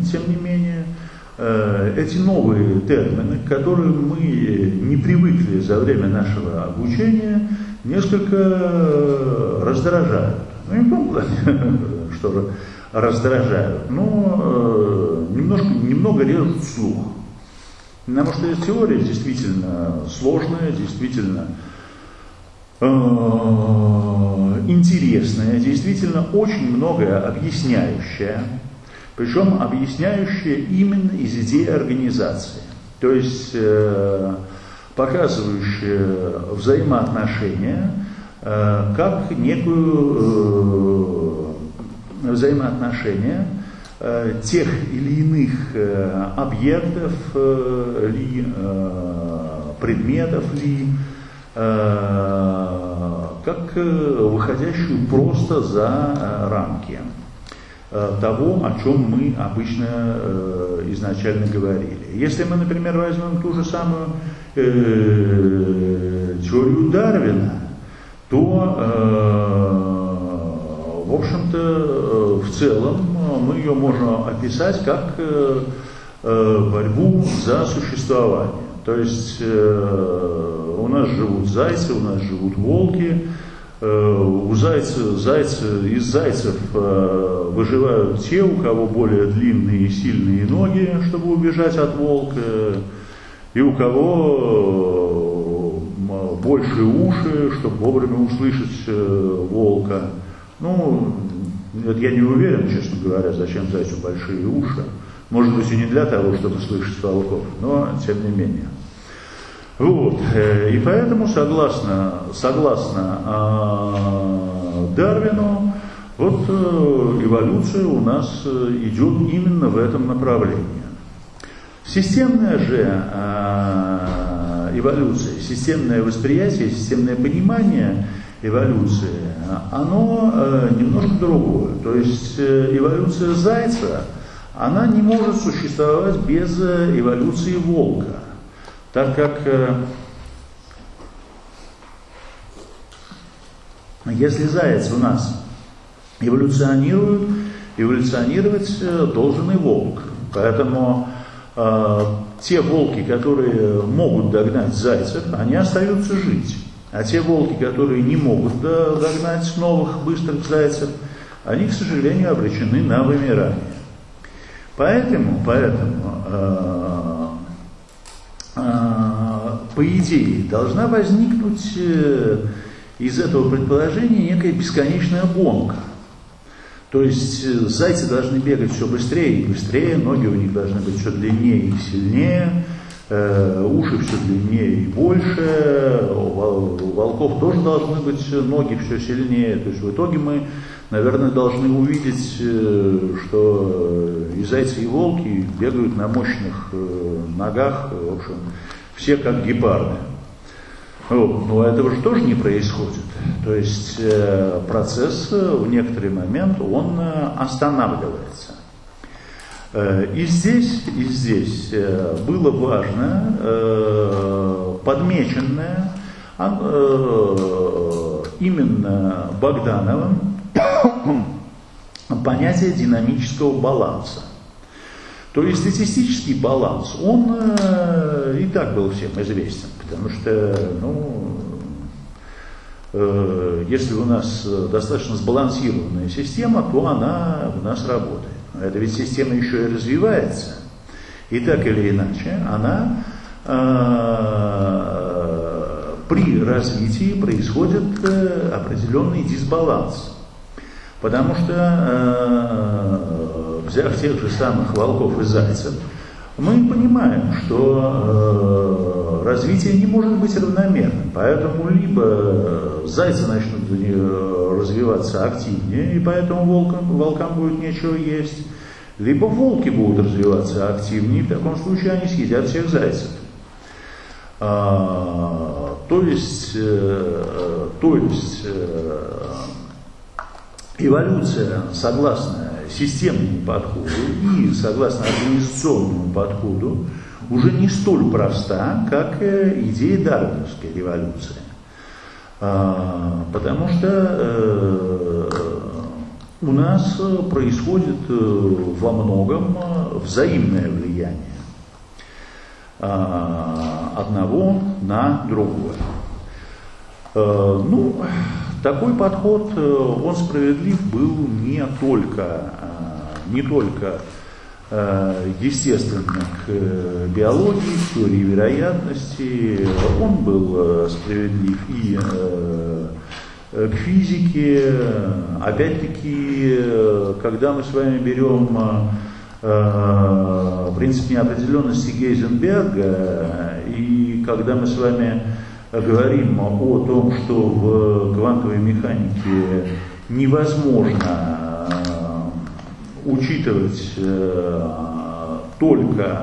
[SPEAKER 2] эти новые термины, к которым мы не привыкли за время нашего обучения, несколько раздражают. Ну, не в том плане, что раздражают, но немного режут слух. Потому что теория действительно сложная, действительно интересная, действительно очень многое объясняющая, причем объясняющая именно из идеи организации. То есть показывающая взаимоотношения как некую взаимоотношения тех или иных объектов ли, предметов ли, как выходящую просто за рамки того, о чем мы обычно изначально говорили. Если мы, например, возьмем ту же самую теорию Дарвина, то, в общем-то, в целом мы ее можем описать как борьбу за существование. То есть у нас живут зайцы, у нас живут волки, из зайцев выживают те, у кого более длинные и сильные ноги, чтобы убежать от волка, и у кого больше уши, чтобы вовремя услышать волка. Ну, я не уверен, честно говоря, зачем зайцу большие уши. Может быть, и не для того, чтобы слышать волков, но тем не менее. Вот. И поэтому, согласно Дарвину, вот эволюция у нас идет именно в этом направлении. Системная же эволюция, системное восприятие, системное понимание эволюции, оно немножко другое. То есть эволюция зайца, она не может существовать без эволюции волка. Так как если заяц у нас эволюционирует, эволюционировать должен и волк. Поэтому те волки, которые могут догнать зайцев, они остаются жить. А те волки, которые не могут догнать новых быстрых зайцев, они, к сожалению, обречены на вымирание. Поэтому по идее, должна возникнуть из этого предположения некая бесконечная гонка. То есть зайцы должны бегать все быстрее и быстрее, ноги у них должны быть все длиннее и сильнее, уши все длиннее и больше, у волков тоже должны быть ноги все сильнее. То есть в итоге мы, наверное, должны увидеть, что и зайцы, и волки бегают на мощных ногах, в общем, все как гепарды. Вот. Но этого же тоже не происходит. То есть процесс в некоторый момент он останавливается. И здесь было важно подмеченное именно Богдановым понятие динамического баланса. То есть статистический баланс, он и так был всем известен, потому что, если у нас достаточно сбалансированная система, то она у нас работает. Эта ведь система еще и развивается, и так или иначе она при развитии происходит определенный дисбаланс. Потому что, взяв тех же самых волков и зайцев, мы понимаем, что развитие не может быть равномерным. Поэтому либо зайцы начнут развиваться активнее, и поэтому волкам будет нечего есть, либо волки будут развиваться активнее, и в таком случае они съедят всех зайцев. То есть эволюция, согласно системному подходу и согласно организационному подходу, уже не столь проста, как идея дарвиновской революции. Потому что у нас происходит во многом взаимное влияние одного на другое. Такой подход, он справедлив был не только естественных биологии, теории вероятности. Он был справедлив и к физике. Опять-таки, когда мы с вами берем принцип неопределенности Гейзенберга, и когда мы с вами говорим о том, что в квантовой механике невозможно учитывать только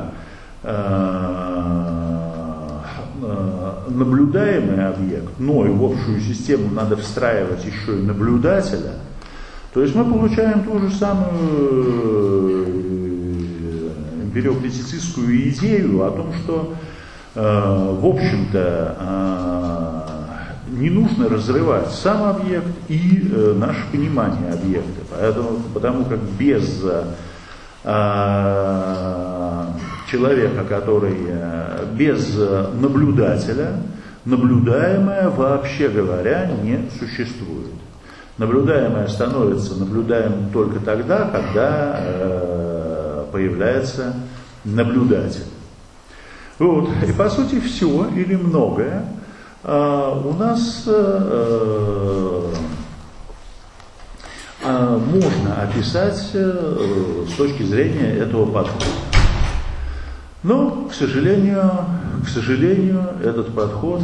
[SPEAKER 2] наблюдаемый объект, но и в общую систему надо встраивать еще и наблюдателя, то есть мы получаем ту же самую эмпириокритицистскую идею о том, что в общем-то не нужно разрывать сам объект и наше понимание объекта, потому как без человека, который без наблюдателя, наблюдаемое, вообще говоря, не существует. Наблюдаемое становится наблюдаемым только тогда, когда появляется наблюдатель. Вот. И по сути все или многое у нас можно описать с точки зрения этого подхода. Но, к сожалению, этот подход,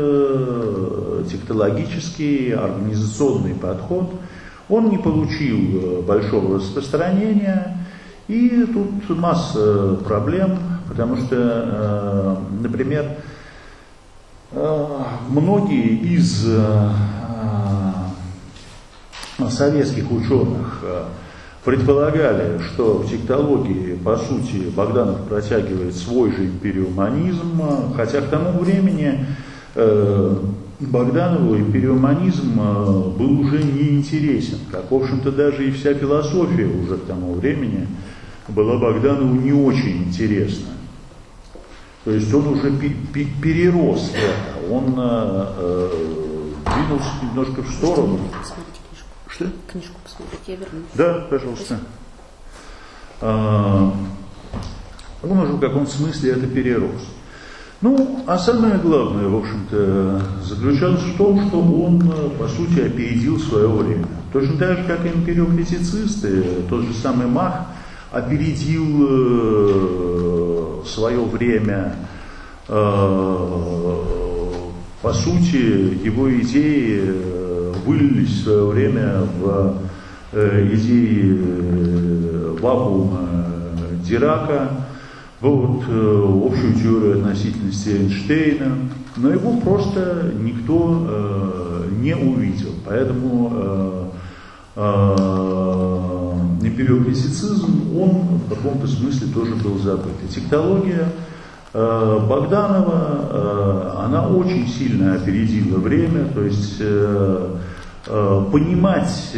[SPEAKER 2] технологический, организационный подход, он не получил большого распространения, и тут масса проблем, потому что, например, многие из советских ученых предполагали, что в тектологии, по сути, Богданов протягивает свой же эмпириоманизм, хотя к тому времени Богданову эмпириоманизм был уже неинтересен, как, в общем-то, даже и вся философия уже к тому времени была Богданову не очень интересна. То есть он уже перерос это, он двинулся немножко в сторону. Что?
[SPEAKER 3] Книжку посмотреть, я вернусь.
[SPEAKER 2] Да, пожалуйста. Он уже в каком смысле это перерос. Ну, а самое главное, в общем-то, заключалось в том, что он, по сути, опередил свое время. Точно так же, как и эмпириокритицисты, тот же самый Мах опередил свое время. По сути, его идеи вылились в свое время в идеи вакуума Дирака, вот, общую теорию относительности Эйнштейна, но его просто никто не увидел. Поэтому эмпириокритицизм, он в каком-то смысле тоже был забыт. И тектология Богданова, она очень сильно опередила время, то есть понимать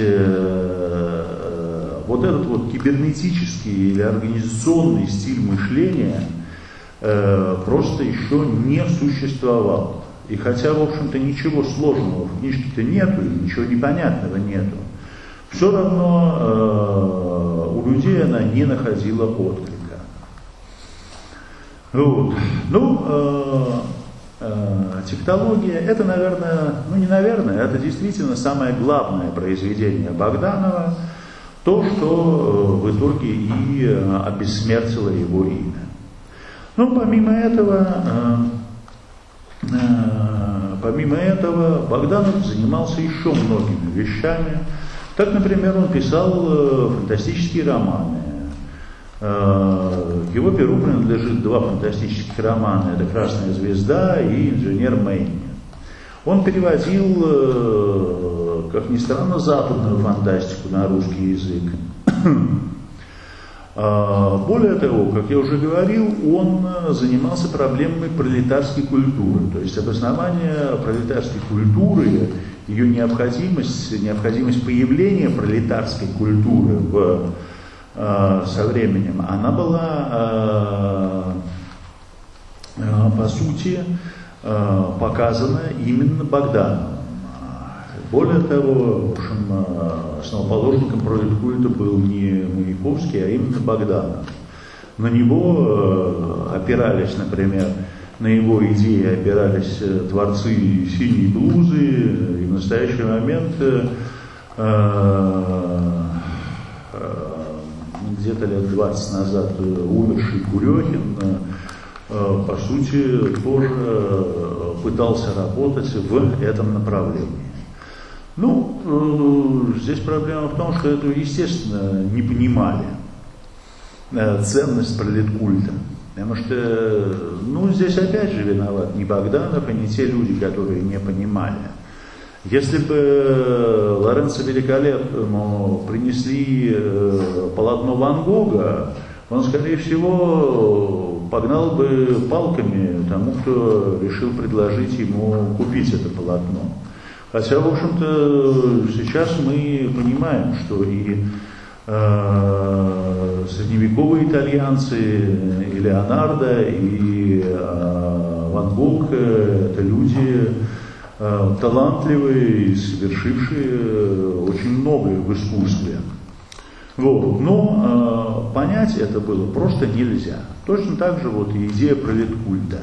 [SPEAKER 2] вот этот вот кибернетический или организационный стиль мышления просто еще не существовал. И хотя, в общем-то, ничего сложного в книжке-то нету, и ничего непонятного нету, все равно у людей она не находила отклика. Вот. Ну, тектология, это, наверное, ну не наверное, это действительно самое главное произведение Богданова, то, что в итоге и обессмертило его имя. Ну, помимо этого, Богданов занимался еще многими вещами. Так, например, он писал фантастические романы. Его перу принадлежит два фантастических романа. Это «Красная звезда» и «Инженер Мейни». Он переводил, как ни странно, западную фантастику на русский язык. Более того, как я уже говорил, он занимался проблемой пролетарской культуры. То есть обоснование пролетарской культуры, ее необходимость появления пролетарской культуры со временем, она была, по сути, показана именно Богдановым. Более того, в общем, основоположником пролеткульта был не Маяковский, а именно Богданов. На него опирались, например, на его идеи опирались творцы «Синей блузы», и в настоящий момент где-то лет 20 назад умерший Курехин, по сути, тоже пытался работать в этом направлении. Ну, здесь проблема в том, что это, естественно, не понимали ценность пролеткульта. Потому что, ну, здесь опять же виноват не Богданов и не те люди, которые не понимали. Если бы Лоренцо Великолепному принесли полотно Ван Гога, он, скорее всего, погнал бы палками тому, кто решил предложить ему купить это полотно. Хотя, в общем-то, сейчас мы понимаем, что и средневековые итальянцы, и Леонардо, и Ван Гог — это люди талантливые, совершившие очень многое в искусстве. Вот. Но понять это было просто нельзя. Точно так же вот и идея пролеткульта.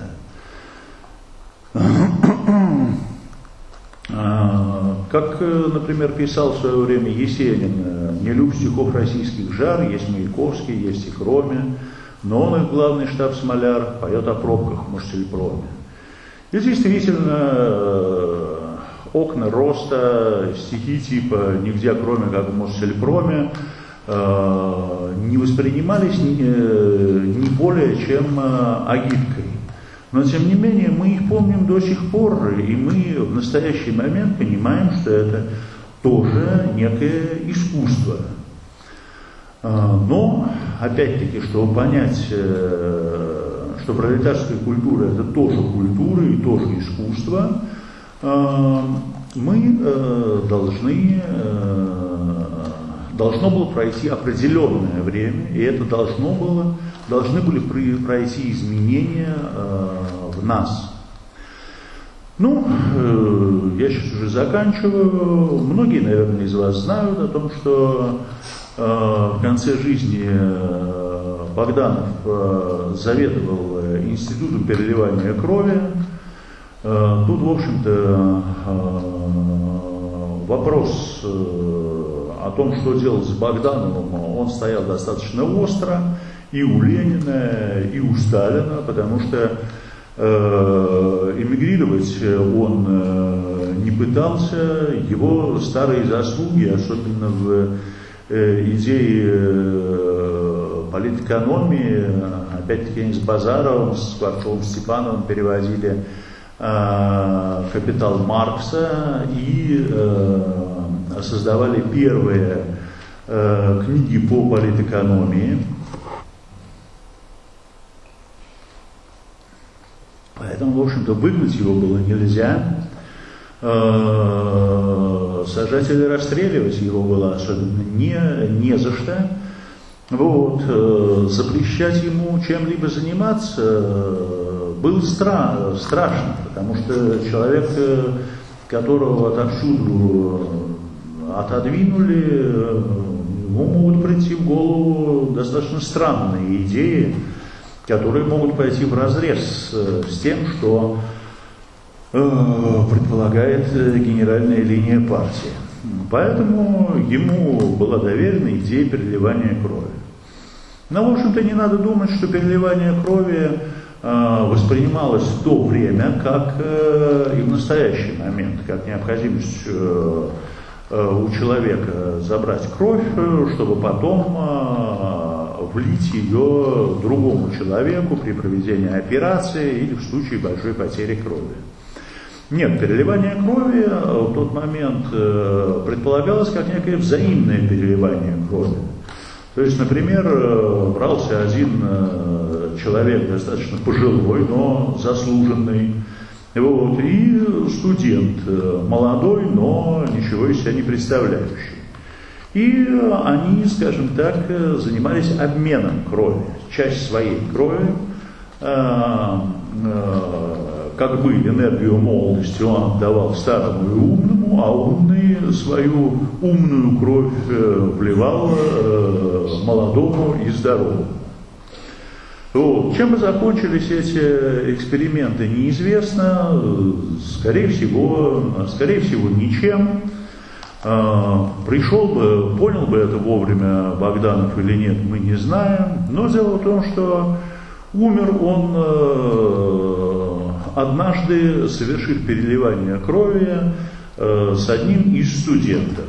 [SPEAKER 2] Как, например, писал в свое время Есенин: «Не люб стихов российских жар, есть Маяковский, есть их Роме, но он их главный штаб-смоляр, поет о пробках в Моссельпроме». И действительно, окна роста, стихи типа «Нигде, кроме как в Моссельпроме», не воспринимались не более чем агиткой. Но, тем не менее, мы их помним до сих пор, и мы в настоящий момент понимаем, что это тоже некое искусство. Но, опять-таки, чтобы понять, что пролетарская культура — это тоже культура и тоже искусство, мы должно было пройти определенное время, и это должны были пройти изменения в нас. Ну, я сейчас уже заканчиваю. Многие, наверное, из вас знают о том, что в конце жизни Богданов заведовал институтом переливания крови. Тут, в общем-то, вопрос о том, что делать с Богдановым, он стоял достаточно остро и у Ленина, и у Сталина, потому что эмигрировать он не пытался. Его старые заслуги, особенно в идее политэкономии, опять-таки они с Базаровым, с Скворцовым, Степановым переводили «Капитал Маркса» и создавали первые книги по политэкономии. Поэтому, в общем-то, выгнать его было нельзя. Сажать или расстреливать его было особенно не за что. Вот. Запрещать ему чем-либо заниматься было страшно, потому что человек, которого отовсюду отодвинули, ему могут прийти в голову достаточно странные идеи, которые могут пойти вразрез с тем, что предполагает генеральная линия партии. Поэтому ему была доверена идея переливания крови. Но, в общем-то, не надо думать, что переливание крови воспринималось в то время, как и в настоящий момент, как необходимость у человека забрать кровь, чтобы потом влить ее другому человеку при проведении операции или в случае большой потери крови. Нет, переливание крови в тот момент предполагалось как некое взаимное переливание крови. То есть, например, брался один человек достаточно пожилой, но заслуженный, вот, и студент молодой, но ничего из себя не представляющий. И они, скажем так, занимались обменом крови. Часть своей крови, как бы энергию молодости он отдавал старому и умному, а умный свою умную кровь вливал молодому и здоровому. Вот. Чем бы закончились эти эксперименты, неизвестно. Скорее всего, ничем. Понял бы это вовремя Богданов или нет, мы не знаем. Но дело в том, что умер он однажды, совершив переливание крови с одним из студентов.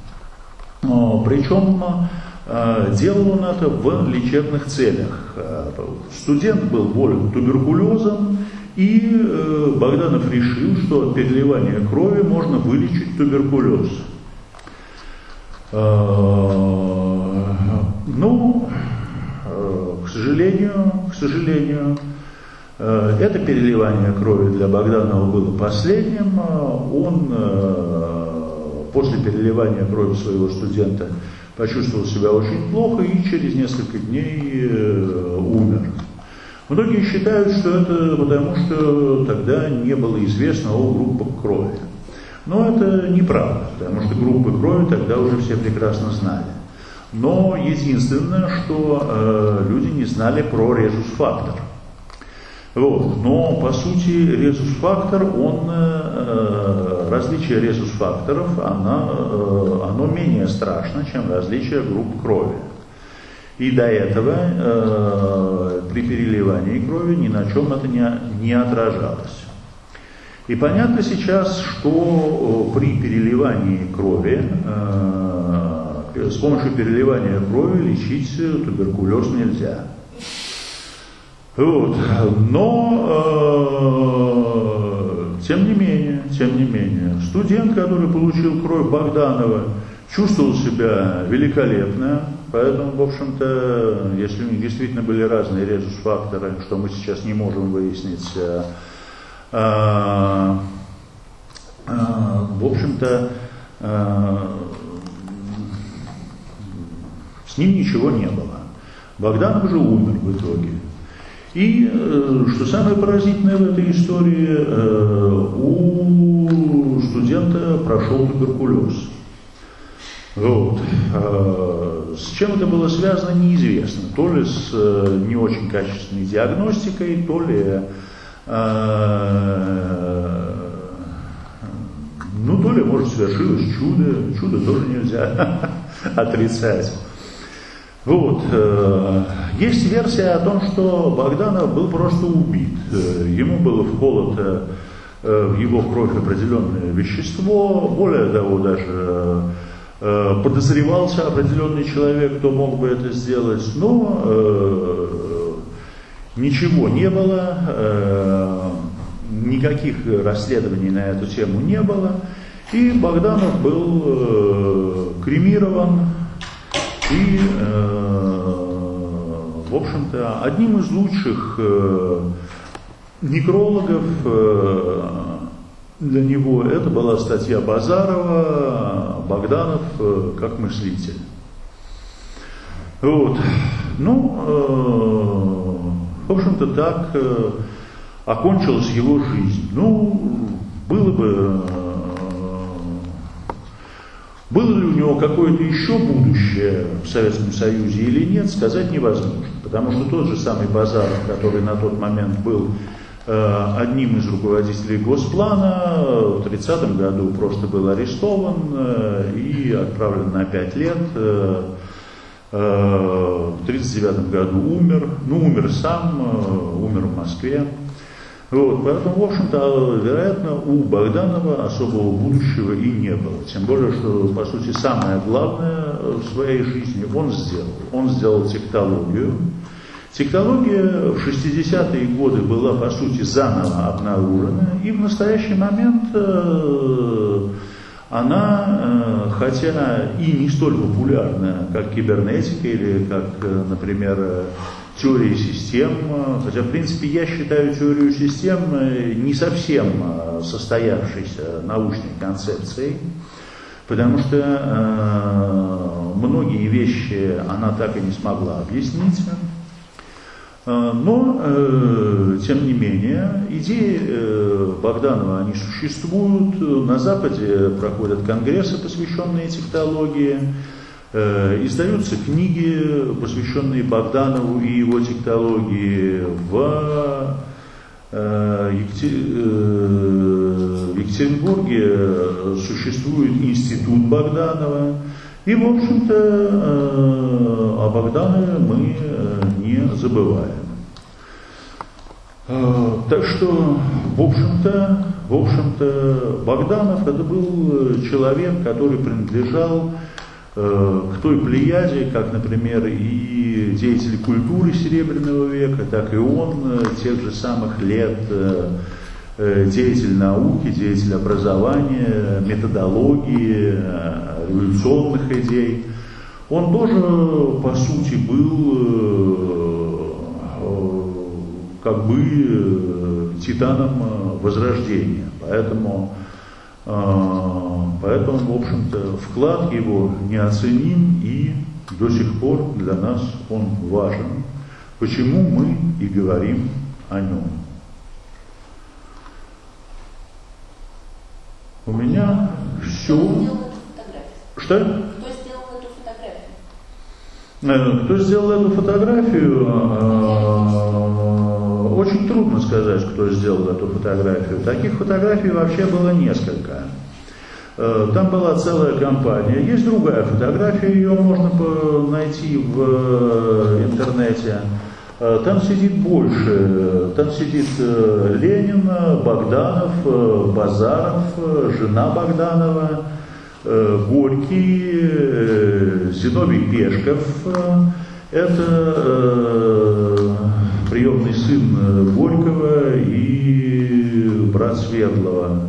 [SPEAKER 2] Причем делал он это в лечебных целях. Студент был болен туберкулезом, и Богданов решил, что от переливания крови можно вылечить туберкулез. Ну, к сожалению, это переливание крови для Богданова было последним. Он после переливания крови своего студента почувствовал себя очень плохо и через несколько дней умер. Многие считают, что это потому, что тогда не было известно о группах крови. Но это неправда, потому что группы крови тогда уже все прекрасно знали. Но единственное, что люди не знали про резус-фактор. Вот. Но по сути резус-фактор, различие резус-факторов, оно менее страшно, чем различие групп крови. И до этого при переливании крови ни на чем это не отражалось. И понятно сейчас, что при переливании крови, с помощью переливания крови лечить туберкулез нельзя. Вот. Но, тем не менее, студент, который получил кровь Богданова, чувствовал себя великолепно, поэтому, в общем-то, если у них действительно были разные резус-факторы, что мы сейчас не можем выяснить, в общем-то, с ним ничего не было. Богданов же умер в итоге. И, что самое поразительное в этой истории, у студента прошел туберкулез. Вот. С чем это было связано, неизвестно. То ли с не очень качественной диагностикой, то ли может, свершилось чудо. Чудо тоже нельзя отрицать. Вот. Есть версия о том, что Богданов был просто убит. Ему было вколото в его кровь определенное вещество. Более того, даже подозревался определенный человек, кто мог бы это сделать. Но ничего не было, никаких расследований на эту тему не было. И Богданов был кремирован. И, в общем-то, одним из лучших некрологов для него это была статья Базарова «Богданов как мыслитель». Вот. Ну, в общем-то, так окончилась его жизнь. Ну, было ли у него какое-то еще будущее в Советском Союзе или нет, сказать невозможно. Потому что тот же самый Базаров, который на тот момент был одним из руководителей Госплана, в 30-м году просто был арестован и отправлен на 5 лет. В 1939 году умер. Ну, умер сам, умер в Москве. Вот, поэтому, в общем-то, вероятно, у Богданова особого будущего и не было. Тем более, что, по сути, самое главное в своей жизни он сделал. Он сделал тектологию. Тектология в 60-е годы была, по сути, заново обнаружена. И в настоящий момент она, хотя и не столь популярна, как кибернетика или как, например, теория систем, хотя, в принципе, я считаю теорию систем не совсем состоявшейся научной концепцией, потому что многие вещи она так и не смогла объяснить. Но, тем не менее, идеи Богданова, они существуют. На Западе проходят конгрессы, посвященные тектологии. Издаются книги, посвященные Богданову и его тектологии. В Екатеринбурге существует институт Богданова. И, в общем-то, о Богданове мы не забываем. Так что, в общем-то, Богданов это был человек, который принадлежал к той плеяде, как, например, и деятели культуры Серебряного века, так и он, тех же самых лет, деятель науки, деятель образования, методологии, революционных идей. Он тоже, по сути, был как бы титаном Возрождения. Поэтому, в общем-то, вклад его неоценим и до сих пор для нас он важен. Почему мы и говорим о нем. У меня все. Что?
[SPEAKER 3] Кто сделал эту фотографию?
[SPEAKER 2] Кто сделал эту фотографию? Очень трудно сказать, кто сделал эту фотографию. Таких фотографий вообще было несколько. Там была целая компания. Есть другая фотография, ее можно найти в интернете. Там сидит больше. Там сидит Ленин, Богданов, Базаров, жена Богданова, Горький, Зиновий Пешков. Это приемный сын Горького и брат Светлого.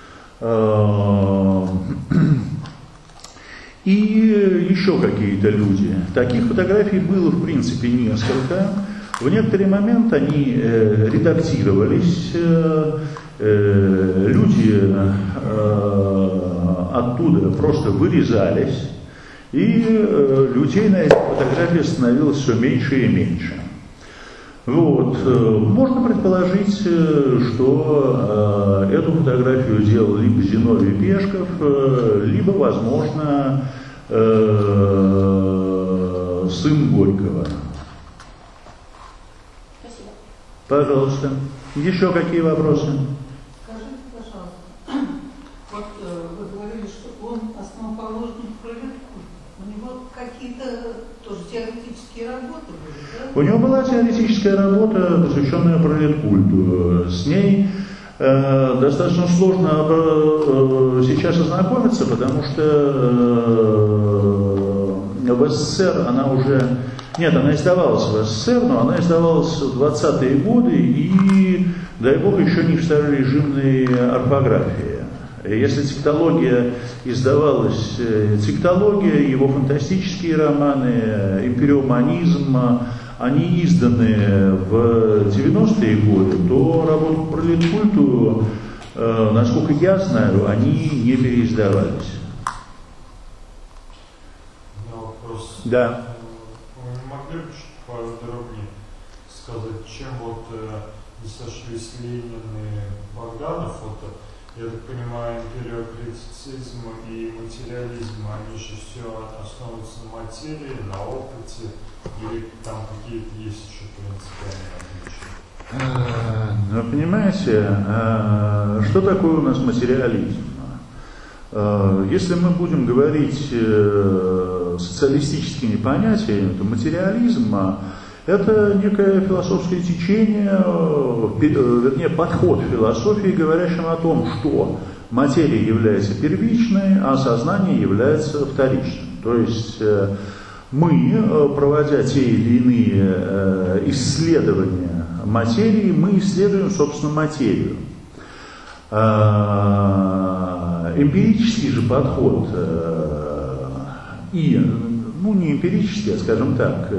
[SPEAKER 2] И еще какие-то люди. Таких фотографий было, в принципе, несколько. В некоторый момент они редактировались, люди оттуда просто вырезались, и людей на этих фотографиях становилось все меньше и меньше. Вот. Можно предположить, что эту фотографию делал либо Зиновий Пешков, либо, возможно, сын Горького.
[SPEAKER 3] Спасибо.
[SPEAKER 2] Пожалуйста. Еще какие вопросы?
[SPEAKER 4] Скажите, пожалуйста, вот вы говорили, что он основоположник пролеткульта. У него какие-то тоже теоретические работы были, да?
[SPEAKER 2] У него была теоретическая работа, посвященная пролеткульту. С ней достаточно сложно сейчас ознакомиться, потому что в СССР она уже... Нет, она издавалась в СССР, но она издавалась в 20-е годы и, дай бог, еще не в старорежимной орфографии. Если тектология издавалась, тектология, его фантастические романы, империоманизм, они изданы в 90-е годы, то работу по пролеткульту, насколько я знаю, они не переиздавались.
[SPEAKER 5] Вопрос.
[SPEAKER 2] Да.
[SPEAKER 5] Вы не могли бы чуть подробнее сказать, чем вот не сошлись Ленин и Богданов? Вот, я так понимаю, империокритицизм и материализм, они же все основываются на материи, на опыте, или там какие-то есть еще принципиальные отличия?
[SPEAKER 2] Ну, понимаете, что такое у нас материализм? Если мы будем говорить социалистическими понятиями, то материализм – это некое философское течение, вернее, подход философии, говорящим о том, что материя является первичной, а сознание является вторичным. То есть мы, проводя те или иные исследования материи, мы исследуем, собственно, материю. Эмпирический же подход и, ну не эмпирический, а скажем так,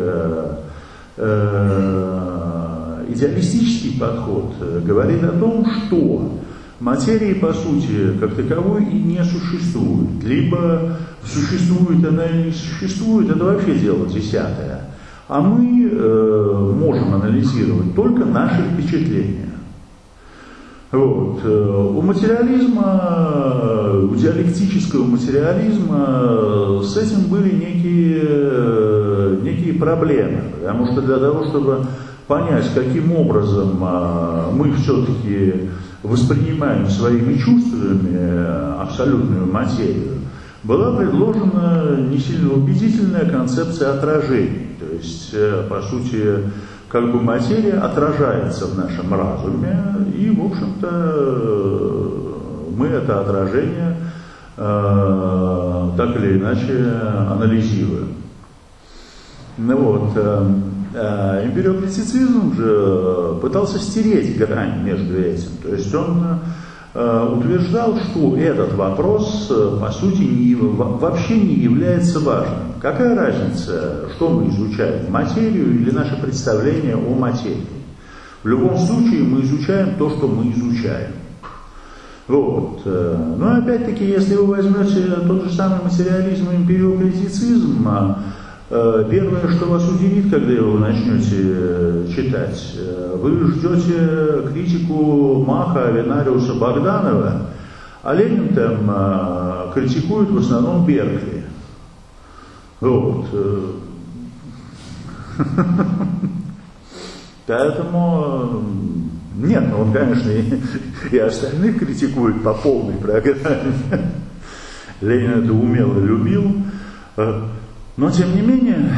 [SPEAKER 2] идеалистический подход говорит о том, что материи по сути как таковой и не существует. Либо существует она или не существует, это вообще дело десятое. А мы можем анализировать только наши впечатления. Вот. У материализма, у диалектического материализма с этим были некие проблемы, потому что для того, чтобы понять, каким образом мы все-таки воспринимаем своими чувствами абсолютную материю, была предложена не сильно убедительная концепция отражений. То есть, по сути, как бы материя отражается в нашем разуме, и, в общем-то, мы это отражение так или иначе анализируем. Ну вот, эмпириокритицизм же пытался стереть грань между этим. То есть он утверждал, что этот вопрос, по сути, вообще не является важным. Какая разница, что мы изучаем, материю или наше представление о материи? В любом случае мы изучаем то, что мы изучаем. Вот. Но опять-таки, если вы возьмете тот же самый материализм и эмпириокритицизм, первое, что вас удивит, когда вы начнете читать, вы ждете критику Маха, Авенариуса, Богданова, а Ленин там критикует в основном Беркли. Вот. Поэтому нет, ну он, конечно, и остальных критикует по полной программе. Ленин это умело любил. Но тем не менее,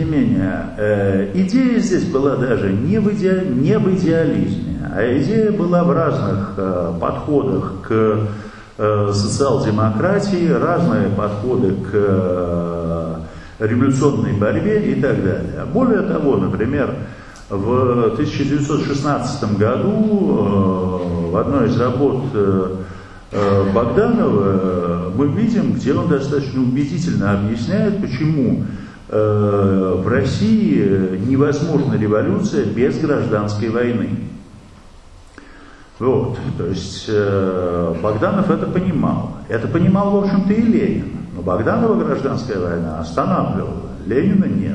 [SPEAKER 2] идея здесь была даже не в идеализме, а идея была в разных подходах к социал-демократии, разные подходы к революционной борьбе и так далее. Более того, например, в 1916 году в одной из работ Богданова мы видим, где он достаточно убедительно объясняет, почему в России невозможна революция без гражданской войны. Вот, то есть Богданов это понимал. Это понимал, в общем-то, и Ленин. Но Богданова гражданская война останавливала, Ленина нет.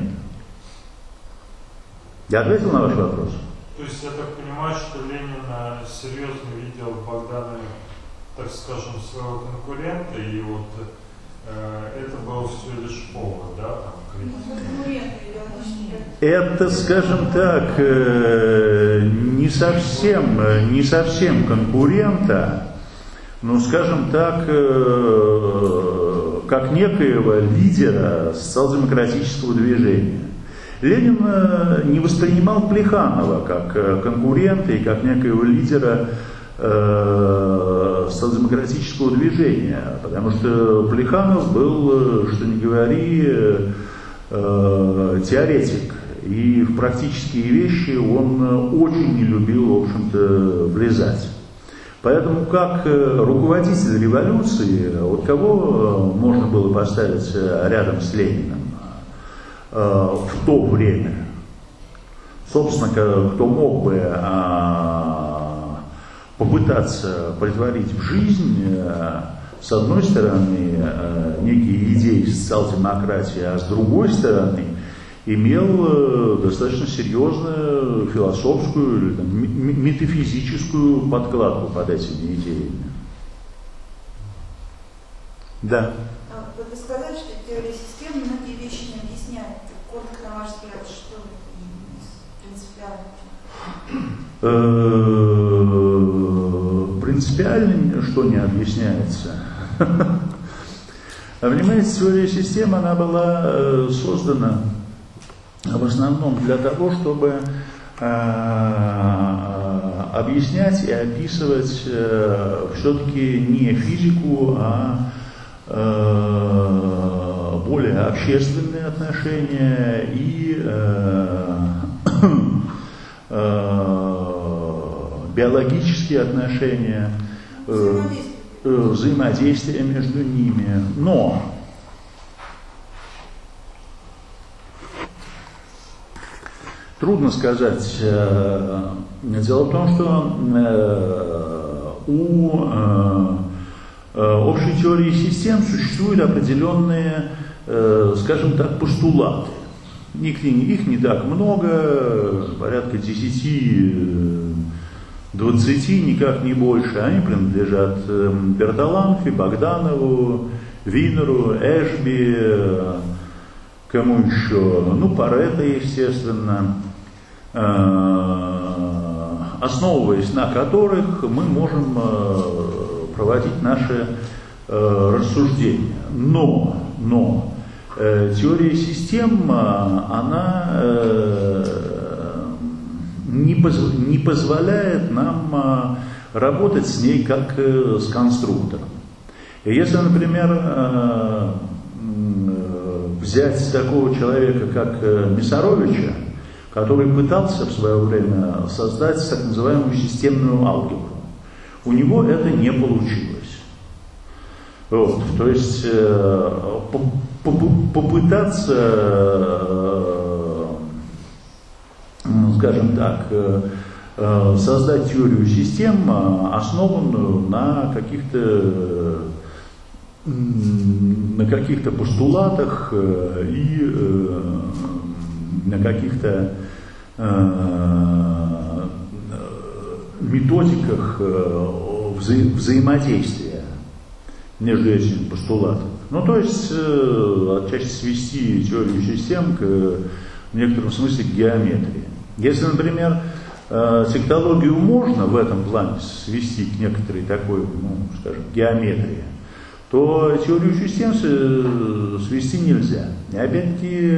[SPEAKER 2] Я ответил на ваш вопрос?
[SPEAKER 5] То есть я так понимаю, что Ленин серьезно видел в Богданове, так скажем, своего конкурента, и вот это был все лишь повод, да, там,
[SPEAKER 2] это, скажем так, не совсем конкурента, но, скажем так, как некоего лидера социал-демократического движения. Ленин не воспринимал Плеханова как конкурента и как некоего лидера социал-демократического движения, потому что Плеханов был, что ни говори, теоретик, и в практические вещи он очень не любил, в общем-то, влезать. Поэтому как руководитель революции, вот кого можно было поставить рядом с Лениным в то время? Собственно, кто мог бы попытаться претворить в жизнь, с одной стороны, некие идеи социал-демократии, а с другой стороны, имел достаточно серьезную философскую или там, метафизическую подкладку под этими идеями. Да.
[SPEAKER 3] Вы сказали, что теория систем многие вещи не объясняет. Коротко, на ваш взгляд, что принципиально?
[SPEAKER 2] Принципиально что не объясняется. Понимаете, теория систем, она была создана в основном для того, чтобы объяснять и описывать все-таки не физику, а более общественные отношения и биологические отношения, взаимодействие между ними. Но трудно сказать. Дело в том, что у общей теории систем существуют определенные, скажем так, постулаты. Их не так много, порядка 10, 20, никак не больше. Они принадлежат Бертоланфи, Богданову, Винеру, Эшби, кому еще? Ну, Парето, естественно, основываясь на которых мы можем проводить наши рассуждения. Но теория систем, она не позволяет нам работать с ней как с конструктором. И если, например, взять такого человека, как Месаровича, который пытался в свое время создать так называемую системную алгебру, у него это не получилось. Вот, то есть попытаться, скажем так, создать теорию систем, основанную на каких-то постулатах и на каких-то методиках взаимодействия между этими постулатами. Ну, то есть, отчасти свести теорию систем в некотором смысле к геометрии. Если, например, сектологию можно в этом плане свести к некоторой такой, ну, скажем, геометрии, то теорию систем свести нельзя. И опять-таки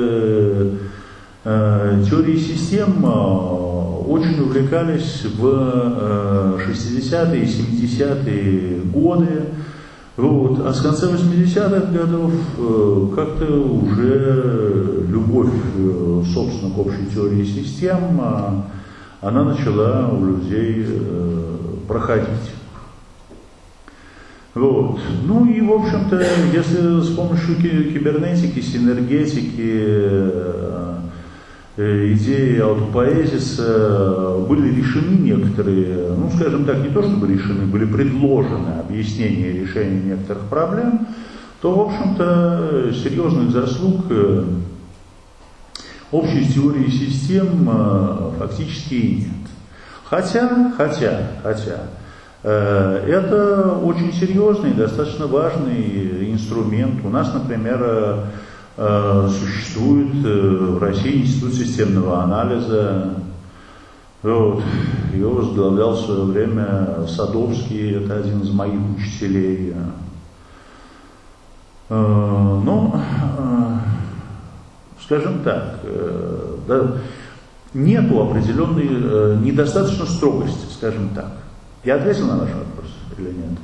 [SPEAKER 2] теорией систем очень увлекались в 60-е и 70-е годы. Вот. А с конца 80-х годов как-то уже любовь, собственно, к общей теории систем, она начала у людей проходить. Вот. Ну и, в общем-то, если с помощью кибернетики, синергетики, идеи аутопоэзиса были решены некоторые, ну, скажем так, не то чтобы решены, были предложены объяснения и решения некоторых проблем, то, в общем-то, серьезных заслуг общей теории систем фактически и нет. Хотя, это очень серьезный и достаточно важный инструмент. У нас, например, существует в России институт системного анализа. Вот. Его возглавлял в свое время Садовский, это один из моих учителей. Ну, скажем так, да, нету определенной, недостаточно строгости, скажем так. Я ответил на ваш вопрос или нет?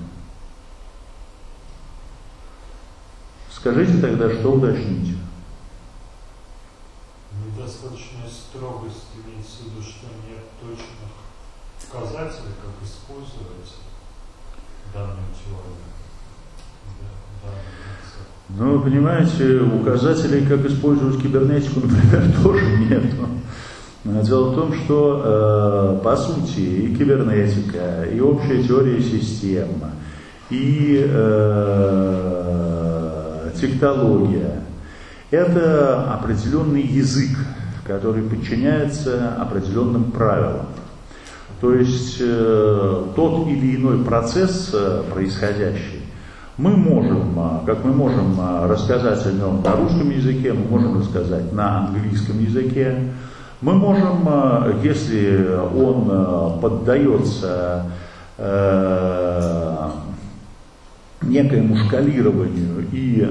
[SPEAKER 2] Скажите тогда, что уточните?
[SPEAKER 5] Недостаточная строгость имеется в виду, что нет точных показателей, как использовать данную теорию.
[SPEAKER 2] Ну, вы понимаете, указателей, как использовать кибернетику, например, тоже нету. Дело в том, что, по сути, и кибернетика, и общая теория систем, и тектология – это определенный язык, который подчиняется определенным правилам. То есть тот или иной процесс происходящий, мы можем, как мы можем рассказать о нем на русском языке, мы можем рассказать на английском языке, мы можем, если он поддается некоему шкалированию и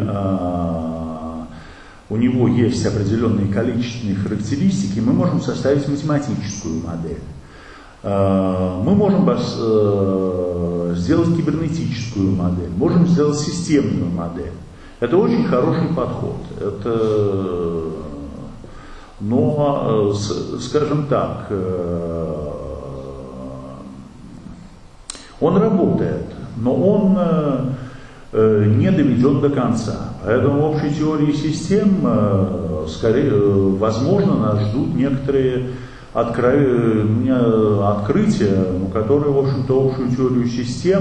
[SPEAKER 2] у него есть определенные количественные характеристики, мы можем составить математическую модель. Мы можем сделать кибернетическую модель, можем сделать системную модель. Это очень хороший подход. Но, скажем так, он работает, но он не доведен до конца. Поэтому в общей теории систем, скорее, возможно, нас ждут некоторые открытия, которые, в общем-то, общую теорию систем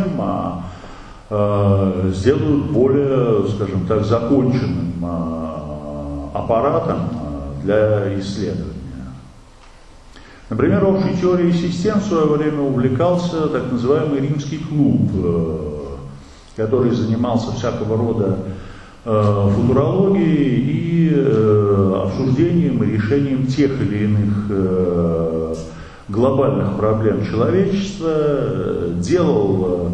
[SPEAKER 2] сделают более, скажем так, законченным аппаратом для исследования. Например, общей теорией систем в свое время увлекался так называемый Римский клуб, который занимался всякого рода футурологией и обсуждением и решением тех или иных глобальных проблем человечества, делал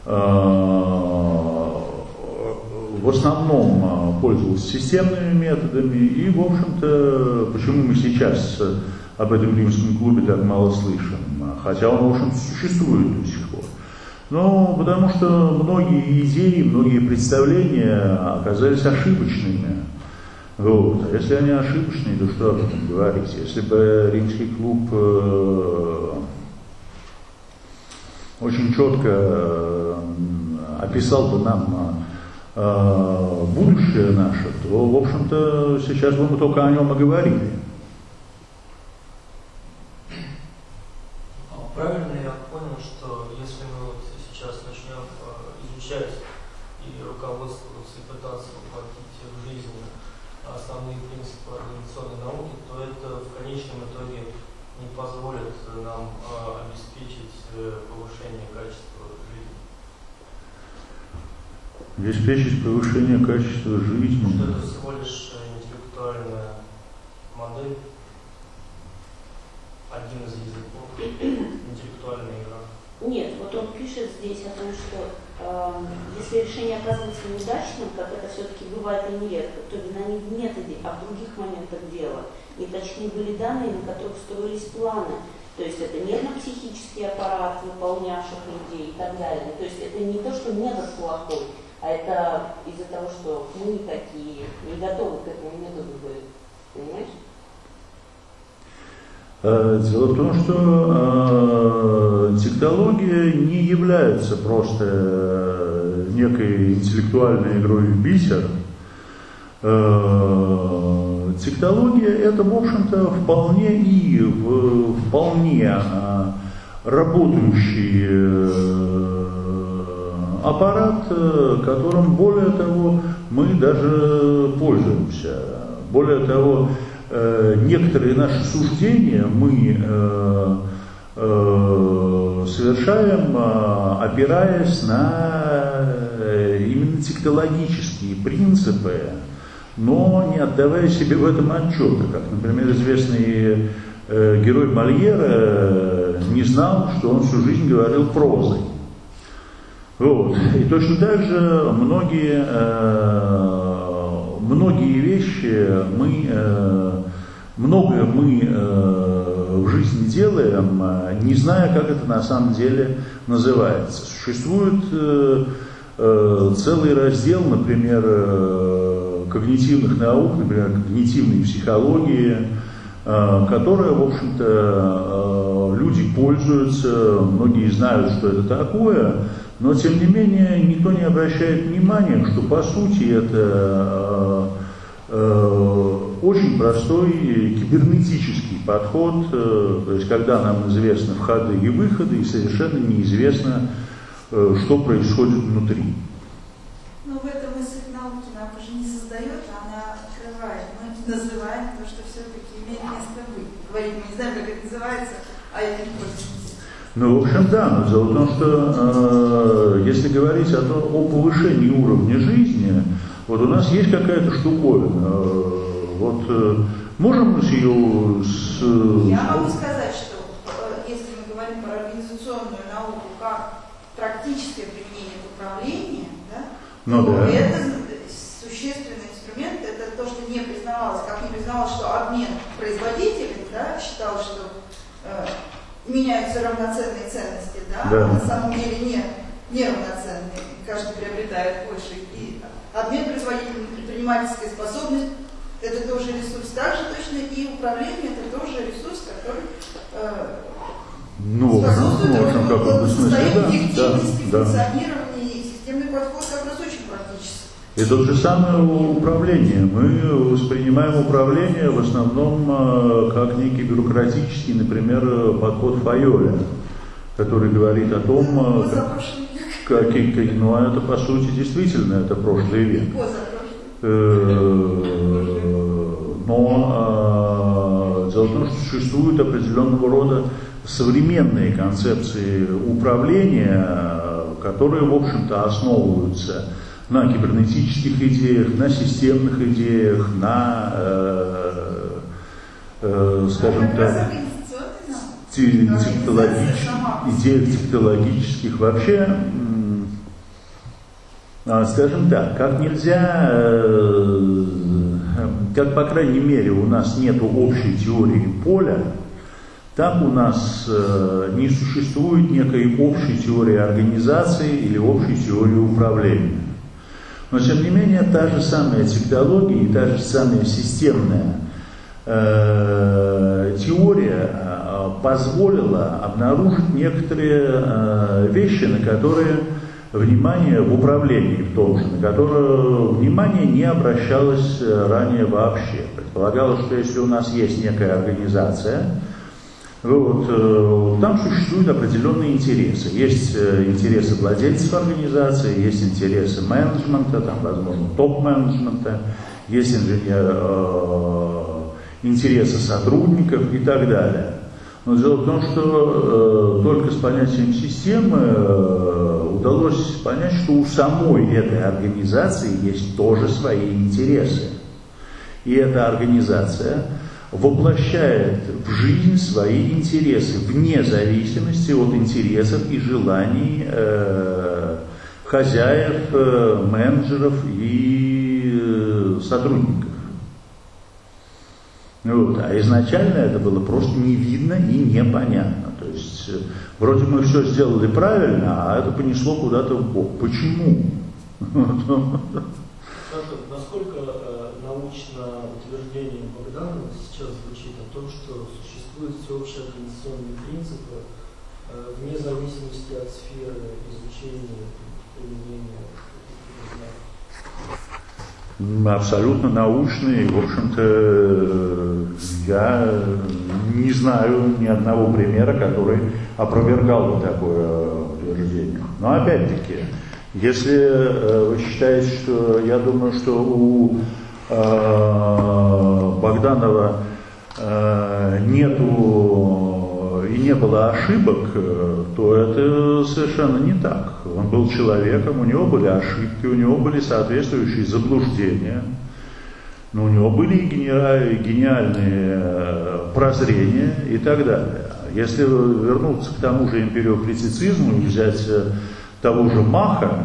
[SPEAKER 2] в основном пользовался системными методами, и, в общем-то, почему мы сейчас об этом римском клубе так мало слышим, хотя он, в общем-то, существует до сих пор. Ну, потому что многие идеи, многие представления оказались ошибочными. Вот. А если они ошибочные, то что об этом говорить? Если бы римский клуб очень четко описал бы нам будущее наше, то, в общем-то, сейчас бы мы только о нем и говорили.
[SPEAKER 6] Правильно я понял, что если мы вот сейчас начнем изучать и руководствоваться и пытаться воплотить в жизни основные принципы организационной науки, то это в конечном итоге не позволит нам обеспечить повышение качества жизни.
[SPEAKER 2] Обеспечить повышение качества жизни.
[SPEAKER 6] Что это всего лишь интеллектуальная модель, один из языков, интеллектуальная игра.
[SPEAKER 7] Нет, вот он пишет здесь о том, что если решение оказывается неудачным, как это все-таки бывает и нередко, то вина не в методе, а в других моментах дела. Неточны были данные, на которых строились планы. То есть это нервно-психический аппарат, выполнявших людей и так далее. То есть это не то, что метод плохой, а это из-за того, что мы не такие, не готовы к этому методу были. Понимаешь?
[SPEAKER 2] Дело в том, что тектология не является просто некой интеллектуальной игрой в бисер. Тектология это, в общем-то, вполне работающий аппарат, которым, более того, мы даже пользуемся. Более того, некоторые наши суждения мы совершаем, опираясь на именно тектологические принципы, но не отдавая себе в этом отчета. Как, например, известный герой Мольера не знал, что он всю жизнь говорил прозой. Вот. И точно так же многие вещи многое мы в жизни делаем, не зная, как это на самом деле называется. Существует целый раздел, например, когнитивных наук, например, когнитивной психологии, которая, в общем-то, люди пользуются, многие знают, что это такое, но, тем не менее, никто не обращает внимания, что, по сути, это очень простой кибернетический подход, то есть, когда нам известны входы и выходы, и совершенно неизвестно, что происходит внутри.
[SPEAKER 3] Ну, в этом мысль науки наука же не создает, она открывает. Мы называем то, что все-таки имеет место быть. Говорить мы не знаем, как это называется, а это не пользуемся.
[SPEAKER 2] Ну, в общем, да, но дело в том, что если говорить о повышении уровня жизни, вот у нас есть какая-то штуковина. Вот можем мы ее
[SPEAKER 3] Я могу сказать, что если мы говорим про организационную науку как практическое применение в управлении, да, то это существенный инструмент, это то, что не признавалось, как не признавалось, что обмен производителей, да, считал, что меняются равноценные ценности, да, а на самом деле неравноценные, каждый приобретает больше. И обмен производителей, предпринимательская способность – это тоже ресурс. Также точно и управление – это тоже ресурс, который способствует состоянию эффективности, функционирования, и системный подход как раз очень практически.
[SPEAKER 2] И то же самое управление. Мы воспринимаем управление в основном как некий бюрократический, например, подход Файоля, который говорит о том, ну, это по сути действительно это прошлый век. Но Дело в том, что существуют определенного рода современные концепции управления, которые, в общем-то, основываются на кибернетических идеях, на системных идеях, на, скажем так, идеях технологических. Вообще, скажем так, как нельзя, как, по крайней мере, у нас нет общей теории поля, так у нас не существует некой общей теории организации или общей теории управления. Но, тем не менее, та же самая технология и та же самая системная теория позволила обнаружить некоторые вещи, на которые внимание в управлении в том же, на которое внимание не обращалось ранее вообще. Предполагалось, что если у нас есть некая организация, вот, там существуют определенные интересы. Есть интересы владельцев организации, есть интересы менеджмента, там, возможно, топ-менеджмента, есть интересы сотрудников и так далее. Но дело в том, что только с понятием системы удалось понять, что у самой этой организации есть тоже свои интересы. И эта организация воплощает в жизнь свои интересы вне зависимости от интересов и желаний хозяев, менеджеров и сотрудников. Вот. А изначально это было просто не видно и непонятно. То есть вроде мы все сделали правильно, а это понесло куда-то в бок. Почему?
[SPEAKER 6] Насколько научно утверждение Богданова сейчас звучит о том, что существуют всеобщие организационные принципы вне зависимости от сферы изучения и применения?
[SPEAKER 2] Абсолютно научный. В общем-то, я не знаю ни одного примера, который опровергал бы такое утверждение. Но опять-таки, если вы считаете, что я думаю, что у Богданова нету и не было ошибок, то это совершенно не так. Он был человеком, у него были ошибки, у него были соответствующие заблуждения, но у него были и гениальные прозрения и так далее. Если вернуться к тому же эмпириокритицизму и взять того же Маха,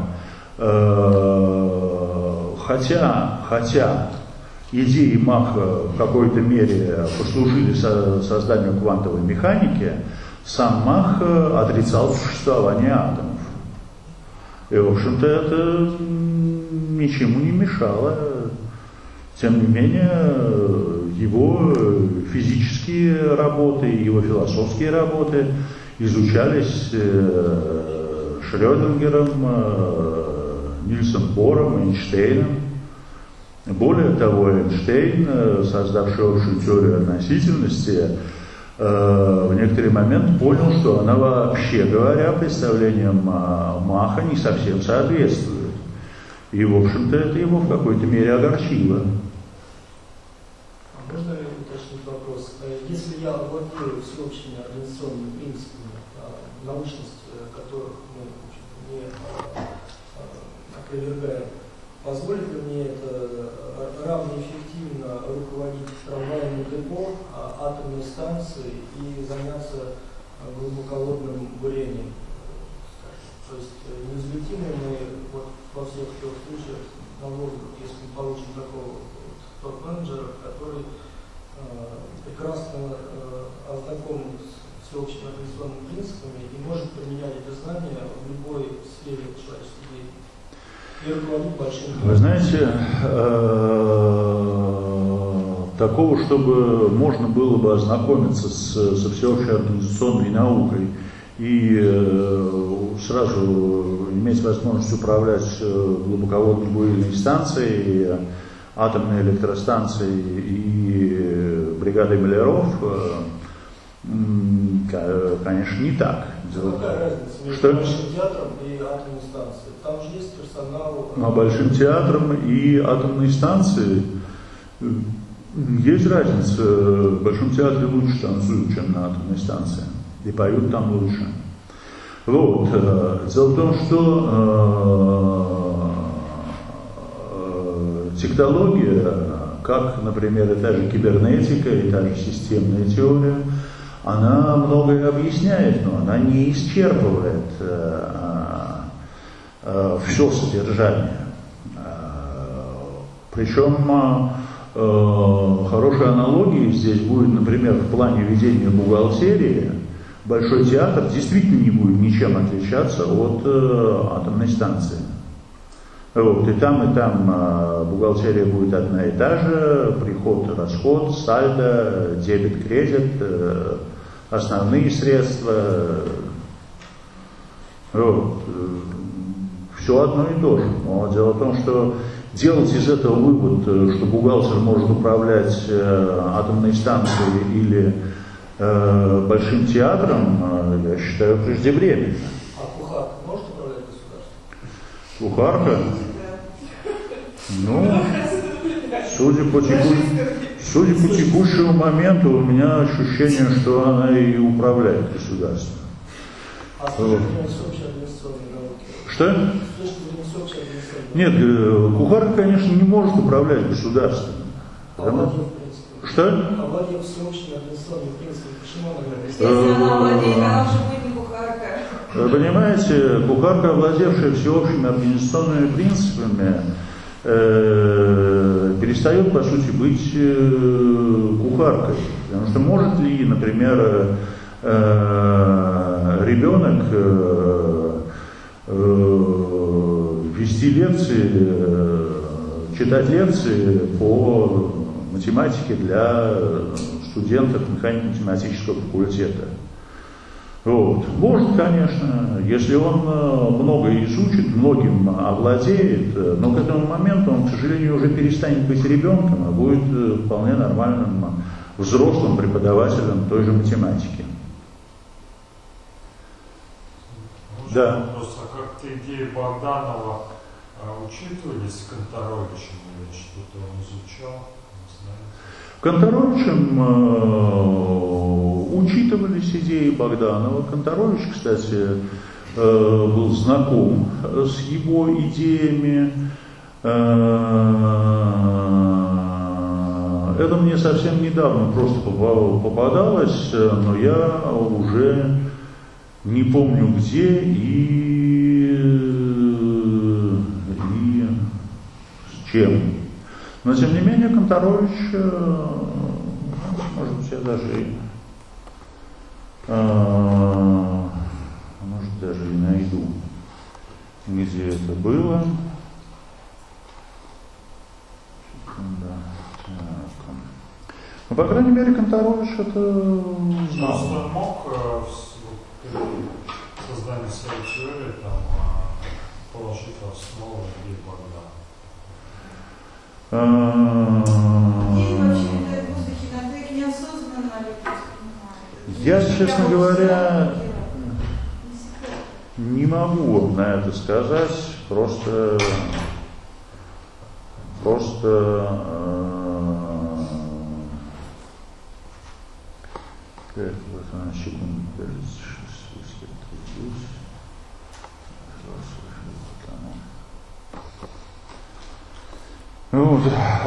[SPEAKER 2] хотя идеи Маха в какой-то мере послужили созданию квантовой механики, сам Мах отрицал существование атомов. И, в общем-то, это ничему не мешало. Тем не менее, его физические работы, его философские работы изучались Шрёдингером, Нильсом Бором, Эйнштейном. Более того, Эйнштейн, создавший общую теорию относительности, в некоторый момент понял, что она, вообще говоря, представлениям Маха не совсем соответствует. И, в общем-то, это его в какой-то мере огорчило.
[SPEAKER 6] Можно уточнить вопрос? Если я владею всеобщими организационными принципами, научность которых мы не опровергаем, позволит ли мне это равноэффективно руководить трамвайным депо, атомной станцией и заняться глубоководным бурением? То есть неизлетимы мы во всех трех случаях на воздух, если мы получим такого топ-менеджера, который прекрасно ознакомлен с всеобщими организационными принципами и может применять это знание в любой сфере человеческой деятельности.
[SPEAKER 2] Вы знаете, такого, чтобы можно было бы ознакомиться со всеобщей организационной наукой и сразу иметь возможность управлять глубоководной буйной станцией, атомной электростанцией и бригадой маляров, конечно, не так.
[SPEAKER 6] Какая разница между большим театром и атомной станцией? Там же есть персонал.
[SPEAKER 2] А большим театром и атомной станцией Есть разница. В Большом театре лучше танцуют, чем на атомной станции. И поют там лучше. Вот. Дело в том, что технология, как, например, и та же кибернетика, и та же системная теория, она многое объясняет, но она не исчерпывает все содержание. Причем хорошей аналогией здесь будет, например, в плане ведения бухгалтерии, Большой театр действительно не будет ничем отличаться от атомной станции. Вот, и там бухгалтерия будет одна и та же, приход, расход, сальдо, дебет, кредит, основные средства. Вот. Все одно и то же. Но дело в том, что делать из этого вывод, что бухгалтер может управлять атомной станцией или Большим театром, я считаю, преждевременно.
[SPEAKER 6] А кухарка может управлять государством?
[SPEAKER 2] Кухарка? Ну, судя по текущему моменту, у меня ощущение, что она и управляет государством.
[SPEAKER 6] А с точки зрения всеобщей администрационной науки?
[SPEAKER 2] Что?
[SPEAKER 6] С точки зрения всеобщей администрационной
[SPEAKER 2] науки? Нет, кухарка, конечно, не может управлять государством. Что?
[SPEAKER 6] Овладев всеобщими администрационными принципами, почему она говорит?
[SPEAKER 3] Если она овладеет, она уже будет не кухарка.
[SPEAKER 2] Вы понимаете, кухарка, овладевшая всеобщими администрационными принципами, перестает, по сути, быть кухаркой. Потому что может ли, например, ребенок вести лекции, читать лекции по математике для студентов механико-математического факультета? Вот. Может, конечно, если он много изучит, многим овладеет, но к этому моменту он, к сожалению, уже перестанет быть ребенком, а будет вполне нормальным взрослым преподавателем той же математики. Да.
[SPEAKER 5] Вопрос, а как-то идеи Богданова учитывались Канторовичем или что-то он изучал?
[SPEAKER 2] Канторовичем учитывались идеи Богданова. Канторович, кстати, был знаком с его идеями. Это мне совсем недавно просто попадалось, но я уже не помню где и с чем. Но, тем не менее, Канторович, может быть, я даже и найду, где это было. Ну, по крайней мере, Канторович это знал.
[SPEAKER 5] Просто он мог создание своей теории положить основу идеи Богдана.
[SPEAKER 2] Я, честно говоря, не могу на это сказать, просто так, вот она, секунду, кажется, здесь. Вот.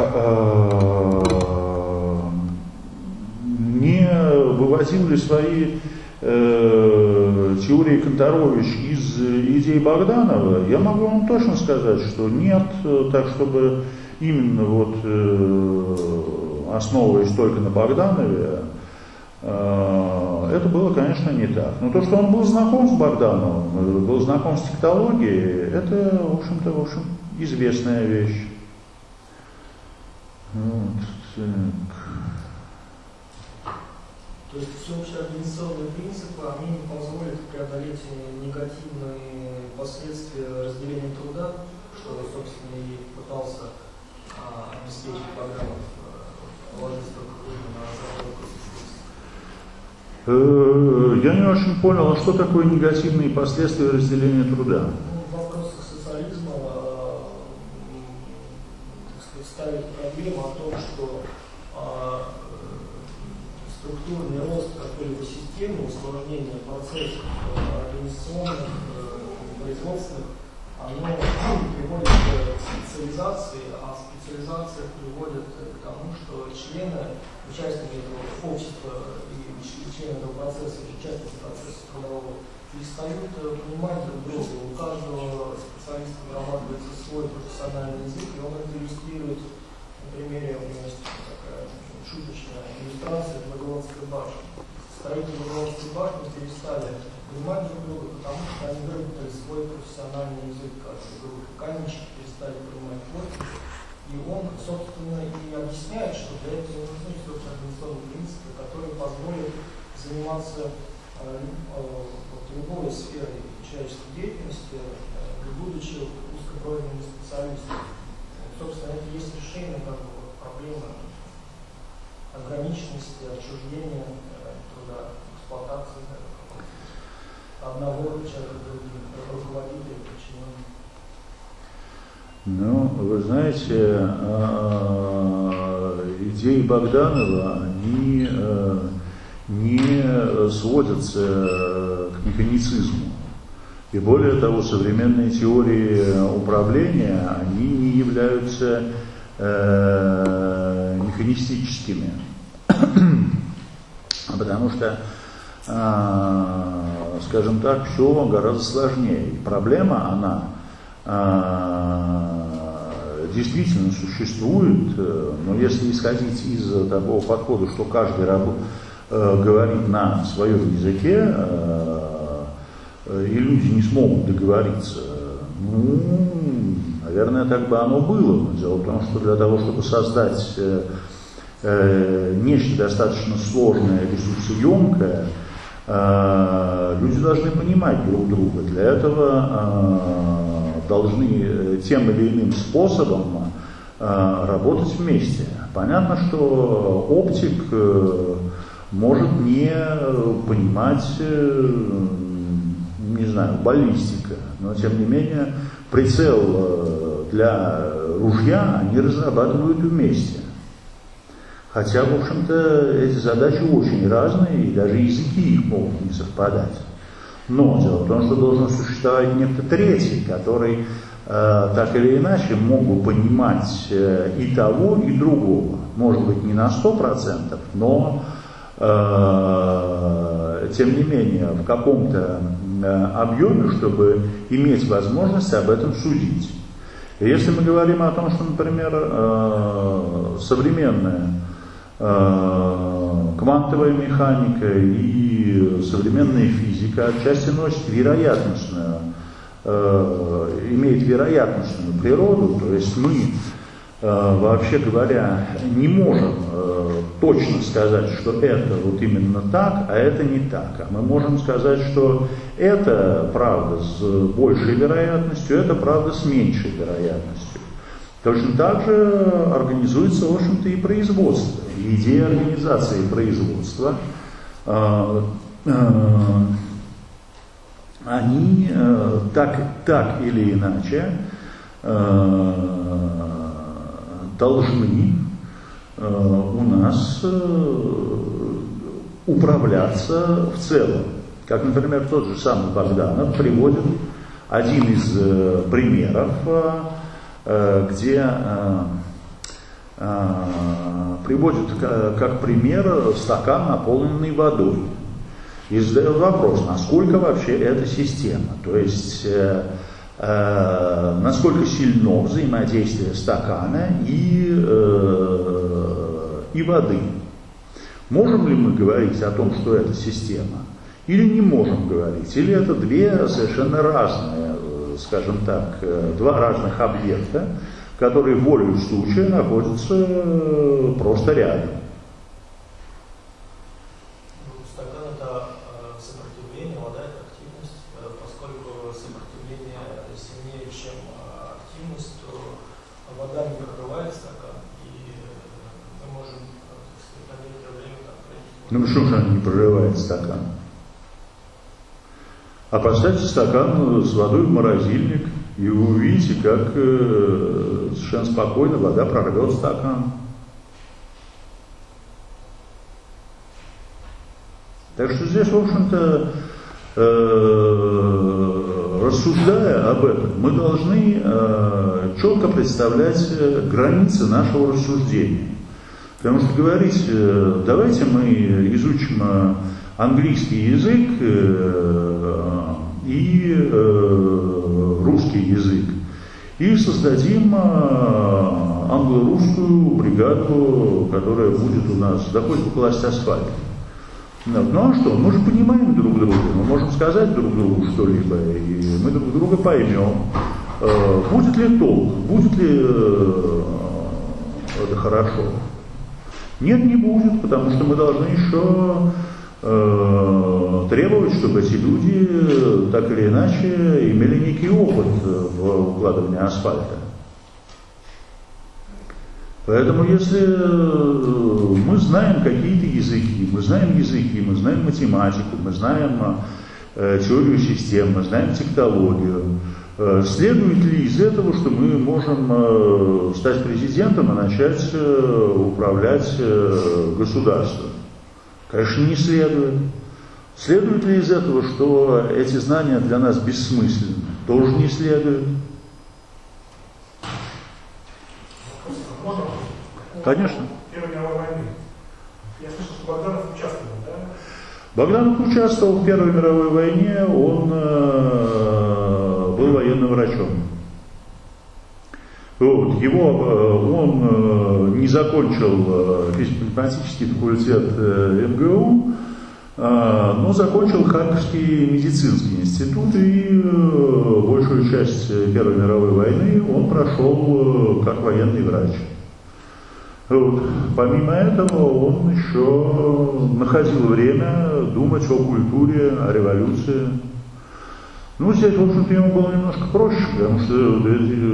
[SPEAKER 2] Не выводил ли свои теории Канторович из идей Богданова, я могу вам точно сказать, что нет, так чтобы именно вот основываясь только на Богданове, это было, конечно, не так. Но то, что он был знаком с Богдановым, был знаком с технологией, это, в общем, известная вещь. Вот, так.
[SPEAKER 6] То есть всеобщие администрационные принципы, они не позволят преодолеть негативные последствия разделения труда, что, собственно, и пытался обеспечить Богданов, ложись только на разработку.
[SPEAKER 2] Я не очень понял, а что такое негативные последствия разделения труда?
[SPEAKER 6] В вопросах социализма ставит проблему о том, что системы усложнения процессов организационных, производственных, оно приводит к специализации, а специализация приводит к тому, что члены, участники этого общества и члены этого процесса, участники процесса трудового, перестают понимать друг друга. У каждого специалиста вырабатывается свой профессиональный язык, и он это иллюстрирует на примере, у него есть такая шуточная иллюстрация Вавилонской башни. Строители Вавилонской башни перестали понимать друг друга, потому что они выработали свой профессиональный язык, как каменщики перестали понимать плотники. И он, собственно, и объясняет, что для этого нужны организационные принципы, которые позволят заниматься любой сферой человеческой деятельности, не будучи узкопрофильным специалистом. Собственно, это есть решение проблемы ограниченности, отчуждения труда, эксплуатации одного человека другим, руководителя, подчиненного.
[SPEAKER 2] Ну, вы знаете, идеи Богданова, они не сводятся к механицизму. И более того, современные теории управления, они не являются механистическими. Потому что, скажем так, все гораздо сложнее. И проблема, она действительно существует, но если исходить из такого подхода, что каждый говорит на своем языке, и люди не смогут договориться, ну, наверное, так бы оно было. Но дело в том, что для того, чтобы создать нечто достаточно сложное, ресурсоемкое, люди должны понимать друг друга. Для этого должны тем или иным способом работать вместе. Понятно, что оптик может не понимать, не знаю, баллистика, но тем не менее прицел для ружья они разрабатывают вместе. Хотя, в общем-то, эти задачи очень разные, и даже языки их могут не совпадать. Но дело в том, что должен существовать некто третий, который так или иначе мог бы понимать и того, и другого. Может быть, не на 100%, но тем не менее в каком-то объеме, чтобы иметь возможность об этом судить. И если мы говорим о том, что, например, современная квантовая механика и современная физика отчасти носит вероятностную, имеет вероятностную природу, то есть мы, вообще говоря, не можем точно сказать, что это вот именно так, а это не так. А мы можем сказать, что это правда с большей вероятностью, это правда с меньшей вероятностью. Точно так же организуется, в общем-то, и производство. И идея организации производства, они так или иначе должны у нас управляться в целом. Как, например, тот же самый Богданов приводит один из примеров, где приводит как пример стакан, наполненный водой. И задает вопрос, насколько вообще эта система, то есть насколько сильно взаимодействие стакана и воды. Можем ли мы говорить о том, что это система? Или не можем говорить? Или это две совершенно разные, скажем так, два разных объекта, которые волею случая находятся просто рядом?
[SPEAKER 6] Стакан – это сопротивление, вода – это активность. Поскольку сопротивление сильнее, чем активность, то вода не прорывает стакан, и мы можем на некоторое время там пройти.
[SPEAKER 2] Ну что же она не прорывает стакан? А поставьте стакан с водой в морозильник, и вы увидите, как совершенно спокойно вода прорвет стакан. Так что здесь, в общем-то, рассуждая об этом, мы должны четко представлять границы нашего рассуждения. Потому что говорить, давайте мы изучим английский язык и русский язык и создадим англо-русскую бригаду, которая будет у нас, да хоть бы класть асфальт. Ну а что, мы же понимаем друг друга, мы можем сказать друг другу что-либо, и мы друг друга поймем. Будет ли толк, будет ли это хорошо? Нет, не будет, потому что мы должны еще требовать, чтобы эти люди так или иначе имели некий опыт в укладывании асфальта. Поэтому если мы знаем какие-то языки, мы знаем математику, мы знаем теорию систем, мы знаем тектологию, следует ли из этого, что мы можем стать президентом и начать управлять государством? Конечно, не следует. Следует ли из этого, что эти знания для нас бессмысленны? Тоже не следует. Конечно.
[SPEAKER 8] Первой мировой войны. Я слышал, что Богданов участвовал, да?
[SPEAKER 2] Богданов участвовал в Первой мировой войне, он был военным врачом. Вот, он не закончил физико-математический факультет МГУ, но закончил Харьковский медицинский институт, и большую часть Первой мировой войны он прошел как военный врач. Вот. Помимо этого он еще находил время думать о культуре, о революции. Ну, здесь, в общем-то, ему было немножко проще, потому что в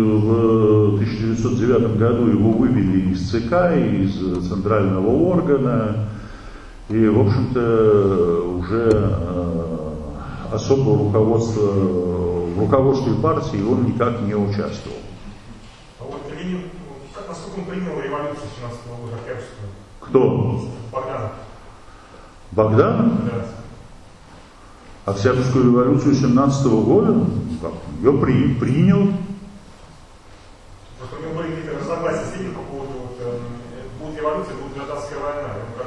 [SPEAKER 2] 1909 году его вывели из ЦК, из центрального органа, и, в общем-то, уже особого руководства, в руководстве партии он никак не участвовал.
[SPEAKER 8] А вот Ленин, насколько он принял революцию 17 года, Октябрьскую?
[SPEAKER 2] Кто?
[SPEAKER 8] Богданов.
[SPEAKER 2] Богданов?
[SPEAKER 8] Да.
[SPEAKER 2] Октябрьскую революцию 17 года? Ее принял.
[SPEAKER 8] Просто у него были какие-то разногласия с Лениным по поводу будет революция, будет гражданская война.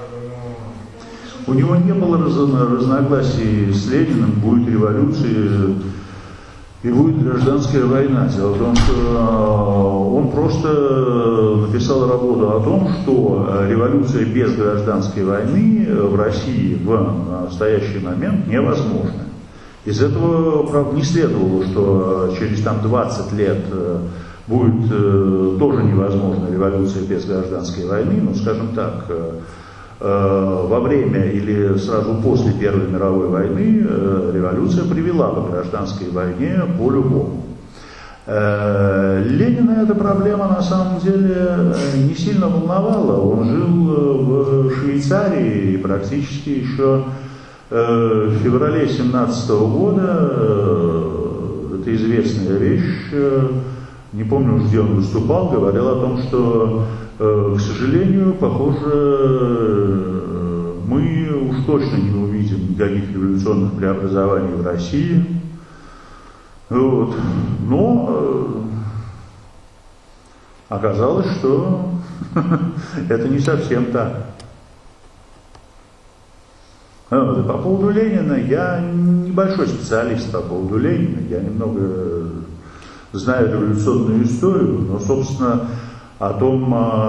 [SPEAKER 2] У него не было разногласий с Лениным, будет революция и будет гражданская война. Дело в том, что он просто написал работу о том, что революция без гражданской войны в России в настоящий момент невозможна. Из этого, правда, не следовало, что через 20 лет будет тоже невозможна революция без гражданской войны, но, скажем так, во время или сразу после Первой мировой войны революция привела к гражданской войне по-любому. Ленина эта проблема на самом деле не сильно волновала. Он жил в Швейцарии и практически еще в феврале 17 года, это известная вещь, не помню, где он выступал, говорил о том, что, к сожалению, похоже, мы уж точно не увидим никаких революционных преобразований в России. Вот. Но оказалось, что это не совсем так. По поводу Ленина, я небольшой специалист по поводу Ленина, я немного знаю революционную историю, но, собственно, о том,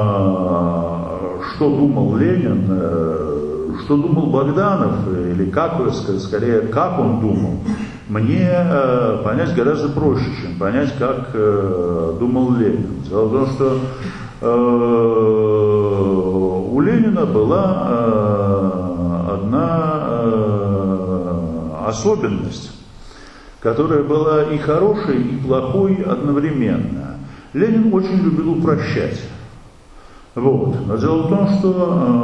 [SPEAKER 2] что думал Ленин, что думал Богданов, или скорее, как он думал, мне понять гораздо проще, чем понять, как думал Ленин. Дело в том, что у Ленина была одна особенность, которая была и хорошей, и плохой одновременно. Ленин очень любил упрощать. Вот. Но дело в том, что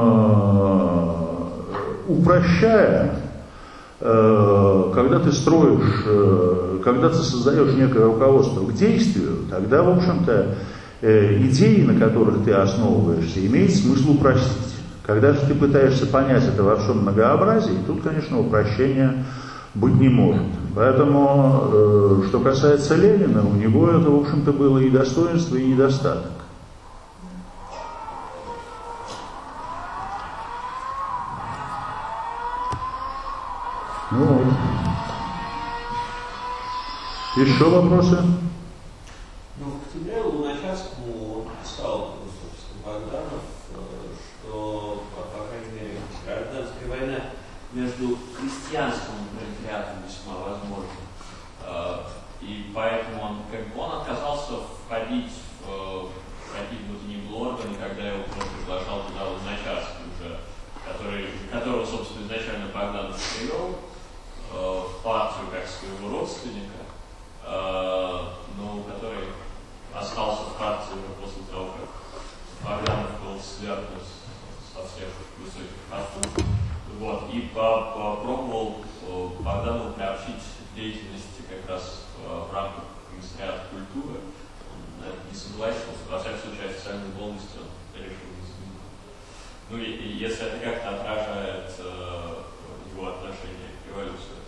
[SPEAKER 2] упрощая, когда ты строишь, когда ты создаешь некое руководство к действию, тогда, в общем-то, идеи, на которых ты основываешься, имеет смысл упростить. Когда же ты пытаешься понять это во всем многообразии, тут, конечно, упрощения быть не может. Поэтому, что касается Ленина, у него это, в общем-то, было и достоинство, и недостаток. Ну вот. Еще вопросы?
[SPEAKER 9] Ну, в октябре Луначарскому писал, собственно, Богданов, что, по крайней мере, гражданская война между крестьянским пролетариатом весьма возможна. И поэтому он отказался входить в какие-то внутренние органы, когда его просто приглашал туда Луначарский уже, которого, собственно, изначально Богданов привел в партию как своего родственника, но который остался в партии уже после того, как Богданов был свергнут со всех высоких постов. Вот, и попробовал Богданову приобщить деятельности как раз в рамках комиссариата культуры. Он на это не согласился, во всяком случае официальной должности он решил не занимать. Ну и если это как-то отражает его отношение к революции.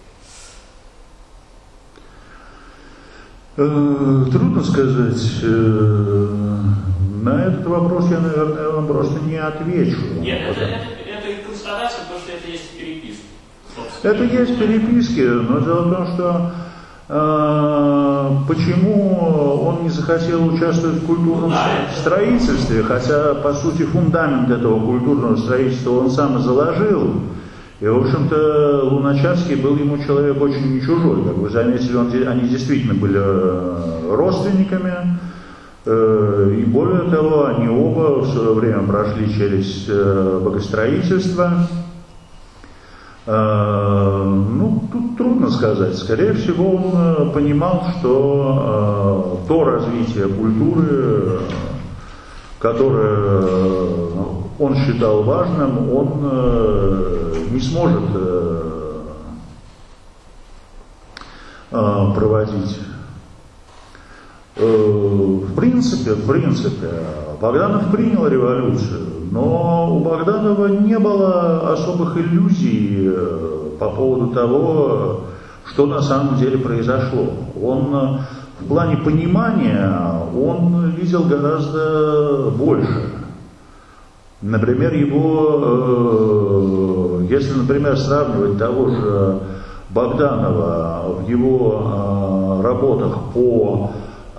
[SPEAKER 2] Трудно сказать. На этот вопрос я, наверное, вам просто не отвечу.
[SPEAKER 9] Нет, это констатация, потому что это есть переписки.
[SPEAKER 2] Это есть переписки, но дело в том, что почему он не захотел участвовать в культурном строительстве, хотя, по сути, фундамент этого культурного строительства он сам и заложил. И, в общем-то, Луначарский был ему человек очень не чужой. Как вы заметили, они действительно были родственниками. И более того, они оба в свое время прошли через богостроительство. Ну, тут трудно сказать. Скорее всего, он понимал, что то развитие культуры, которое он считал важным, он не сможет проводить. В принципе, Богданов принял революцию, но у Богданова не было особых иллюзий по поводу того, что на самом деле произошло. Он в плане понимания он видел гораздо больше. Например, если, например, сравнивать того же Богданова в его работах по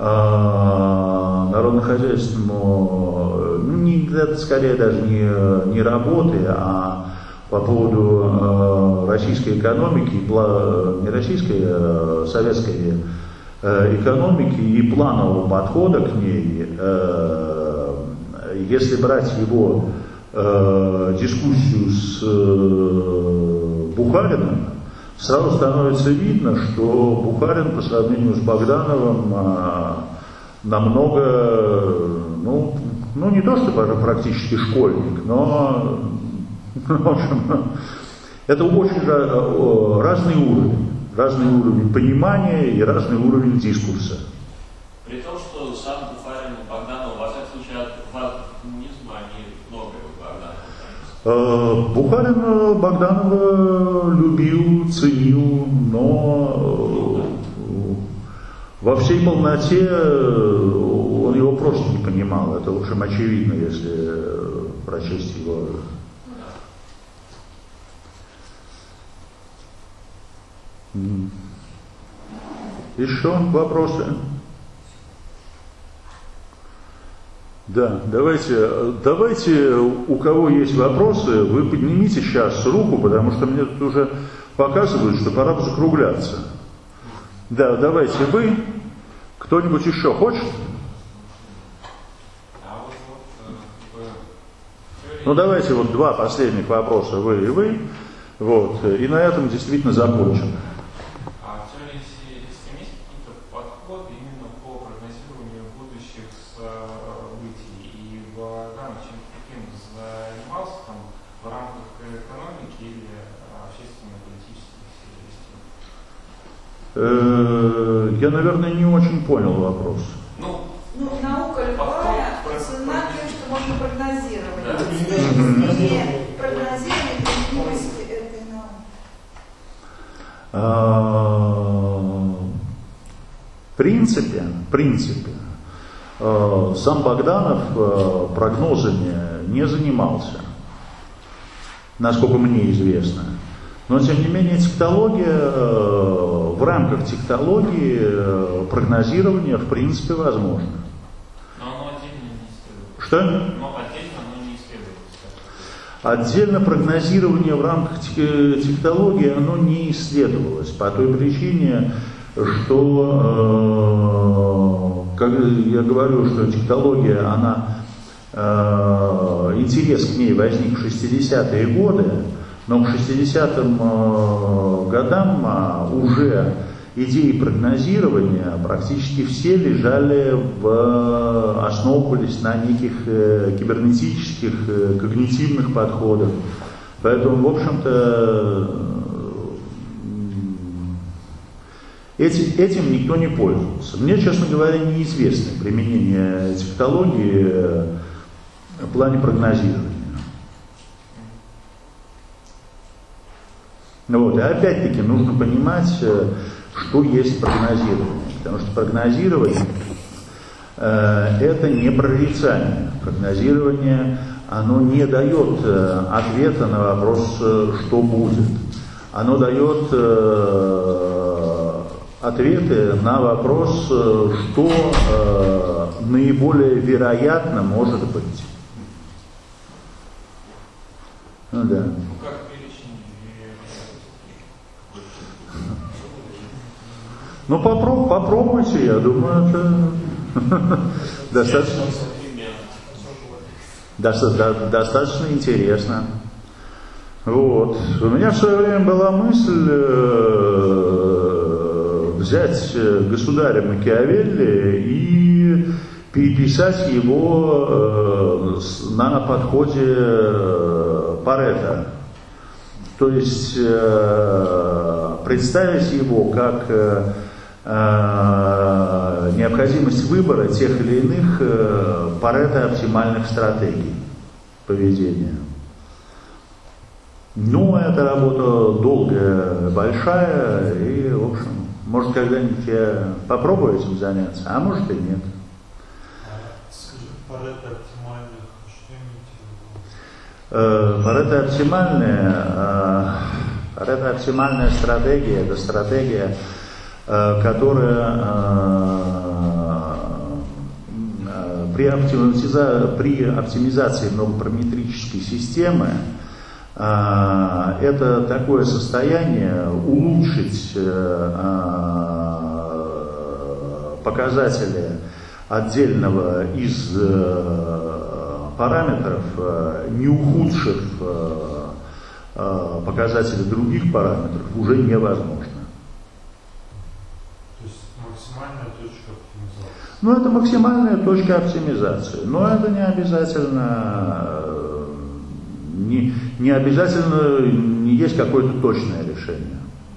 [SPEAKER 2] народно-хозяйственному, это скорее даже не работы, а по поводу российской экономики, не российской, а советской экономики и планового подхода к ней. Если брать его дискуссию с Бухариным, сразу становится видно, что Бухарин по сравнению с Богдановым намного, ну не то чтобы практически школьник, но в общем, это очень разный уровень понимания и разный уровень дискурса.
[SPEAKER 9] При том, что сам Бухарин и Богданов, во всяком случае, от коммунизма они многое у Богданова.
[SPEAKER 2] Бухарин Богданова любил, ценил, но во всей полноте он его просто не понимал. Это, в общем, очевидно, если прочесть его. Еще вопросы? Да, давайте, у кого есть вопросы, вы поднимите сейчас руку, потому что мне тут уже показывают, что пора бы закругляться. Да, давайте вы. Кто-нибудь еще хочет? Ну давайте вот два последних вопроса, вы и вы. Вот, и на этом действительно закончим. Я, наверное, не очень понял вопрос.
[SPEAKER 3] Ну, наука любая цена тем, что можно прогнозировать. прогнозирования применимости этой нормы?
[SPEAKER 2] В принципе, сам Богданов прогнозами не занимался, насколько мне известно. Но, тем не менее, в рамках тектологии прогнозирование, в принципе, возможно.
[SPEAKER 10] Но оно отдельно не исследуется.
[SPEAKER 2] Что?
[SPEAKER 10] Но отдельно оно не исследуется.
[SPEAKER 2] Отдельно прогнозирование в рамках тектологии, оно не исследовалось по той причине, что, как я говорю, что тектология, интерес к ней возник в 60-е годы, но к 60-м годам уже идеи прогнозирования практически все основывались на неких кибернетических, когнитивных подходах. Поэтому, в общем-то, этим никто не пользовался. Мне, честно говоря, неизвестно применение тектологии в плане прогнозирования. Вот. И опять-таки нужно понимать, что есть прогнозирование. Потому что прогнозирование это не прорицание. Прогнозирование, оно не дает ответа на вопрос, что будет. Оно дает ответы на вопрос, что наиболее вероятно может быть. Ну да. Ну попробуйте, я думаю, это достаточно интересно. Вот. У меня в свое время была мысль взять государя Макиавелли и переписать его на подходе Парето. То есть представить его как необходимость выбора тех или иных Парето оптимальных стратегий поведения. Ну, эта работа долгая, большая, и, в общем, может, когда-нибудь я попробую этим заняться, а может и нет.
[SPEAKER 5] Парето оптимальных, что имеете в виду?
[SPEAKER 2] Парето оптимальная стратегия, это стратегия, которая при оптимизации многопараметрической системы это такое состояние улучшить показатели отдельного из параметров, не ухудшив показатели других параметров, уже невозможно.
[SPEAKER 5] То есть максимальная точка оптимизации?
[SPEAKER 2] Ну, это максимальная точка оптимизации, но это не обязательно, не обязательно не есть какое-то точное решение.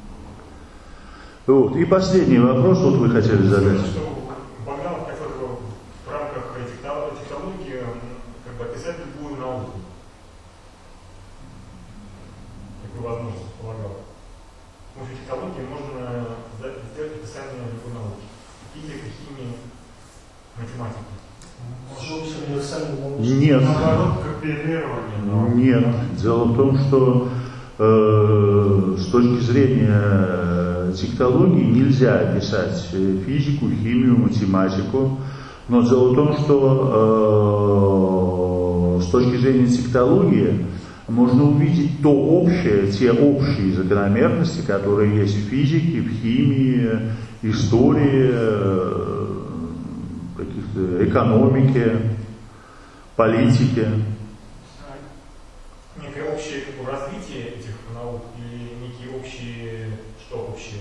[SPEAKER 2] Вот. И последний вопрос, вот вы хотели задать.
[SPEAKER 8] Богданов хотел в рамках технологии описать любую науку. Такую возможность полагал. С помощью технологии можно сделать описание любой науки. Физика, химия, математика.
[SPEAKER 2] Нет.
[SPEAKER 5] Наоборот, копирование.
[SPEAKER 2] Нет. Дело в том, что с точки зрения технологий нельзя описать физику, химию, математику. Но дело в том, что с точки зрения технологии можно увидеть те общие закономерности, которые есть в физике, в химии, истории, экономике, политике.
[SPEAKER 8] Некое общее развитие этих наук или некие общие, что общее?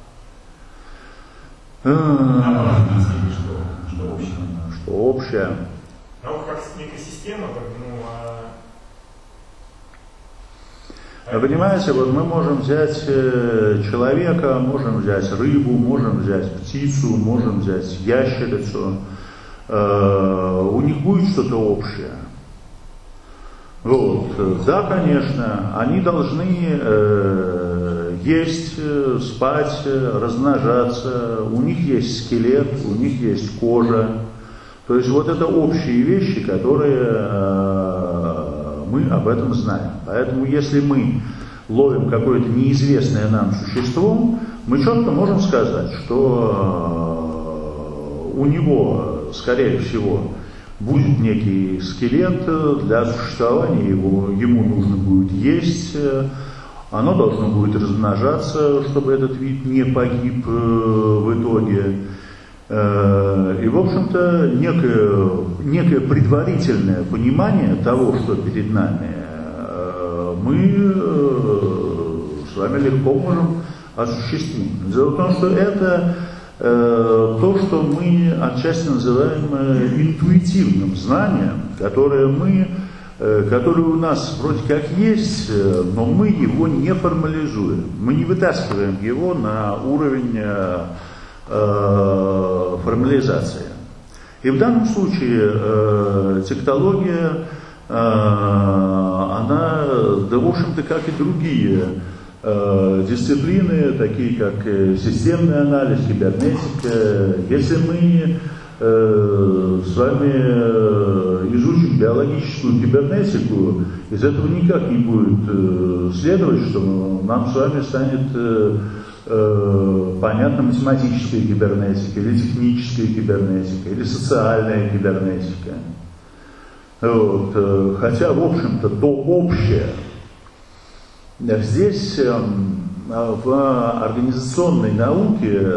[SPEAKER 8] Что общее?
[SPEAKER 2] Что общее?
[SPEAKER 8] Наука как некая система,
[SPEAKER 2] Вы понимаете, вот мы можем взять человека, можем взять рыбу, можем взять птицу, можем взять ящерицу. У них будет что-то общее. Вот. Да, конечно, они должны есть, спать, размножаться, у них есть скелет, у них есть кожа. То есть вот это общие вещи, которые мы об этом знаем. Поэтому если мы ловим какое-то неизвестное нам существо, мы четко можем сказать, что у него, скорее всего, будет некий скелет, для существования ему нужно будет есть, оно должно будет размножаться, чтобы этот вид не погиб в итоге. И, в общем-то, некое предварительное понимание того, что перед нами, мы с вами легко можем осуществить. Дело в том, что это то, что мы отчасти называем интуитивным знанием, которое у нас вроде как есть, но мы его не формализуем. Мы не вытаскиваем его на уровень формализации. И в данном случае тектология, она, да в общем-то, как и другие дисциплины, такие как системный анализ, кибернетика, если мы с вами изучим биологическую кибернетику, из этого никак не будет следовать, что нам с вами станет понятна математическая кибернетика, или техническая кибернетика, или социальная кибернетика. Вот. Хотя, в общем-то, то общее. Здесь в организационной науке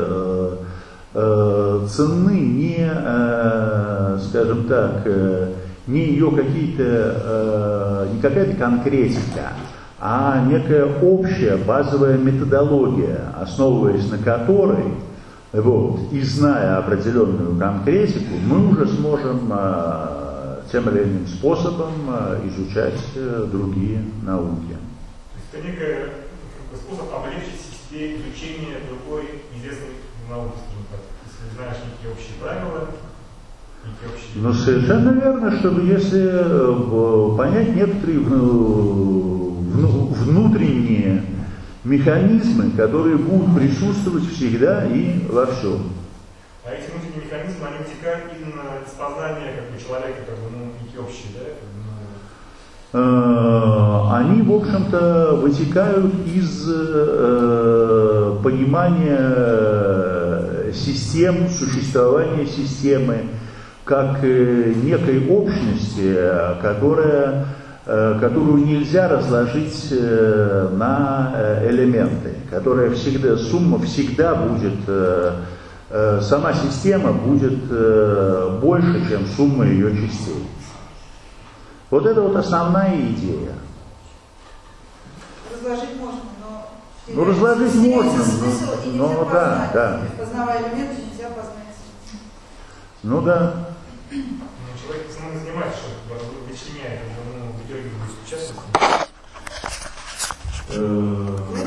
[SPEAKER 2] ценны не, скажем так, не ее не какая-то конкретика, а некая общая базовая методология, основываясь на которой, вот, и зная определенную конкретику, мы уже сможем тем или иным способом изучать другие науки.
[SPEAKER 8] То есть это некий способ облегчить себе изучение другой известной науки, скажем так. Если знаешь некие общие правила,
[SPEAKER 2] Ну, совершенно верно, чтобы если понять некоторые внутренние механизмы, которые будут присутствовать всегда и во всем.
[SPEAKER 8] А эти внутренние механизмы, они вытекают именно из познания человека, некие общие, да?
[SPEAKER 2] Они, в общем-то, вытекают из понимания систем, существования системы, как некой общности, которую нельзя разложить на элементы, сумма всегда будет, сама система будет больше, чем сумма ее частей. Вот это вот основная идея.
[SPEAKER 3] Разложить можно, но...
[SPEAKER 2] Ну, разложить можно,
[SPEAKER 3] но
[SPEAKER 2] да, да.
[SPEAKER 3] Познавая элементы, нельзя познать.
[SPEAKER 2] Ну да.
[SPEAKER 8] Человек самому занимается, что вычленяет, в итоге будет участвовать.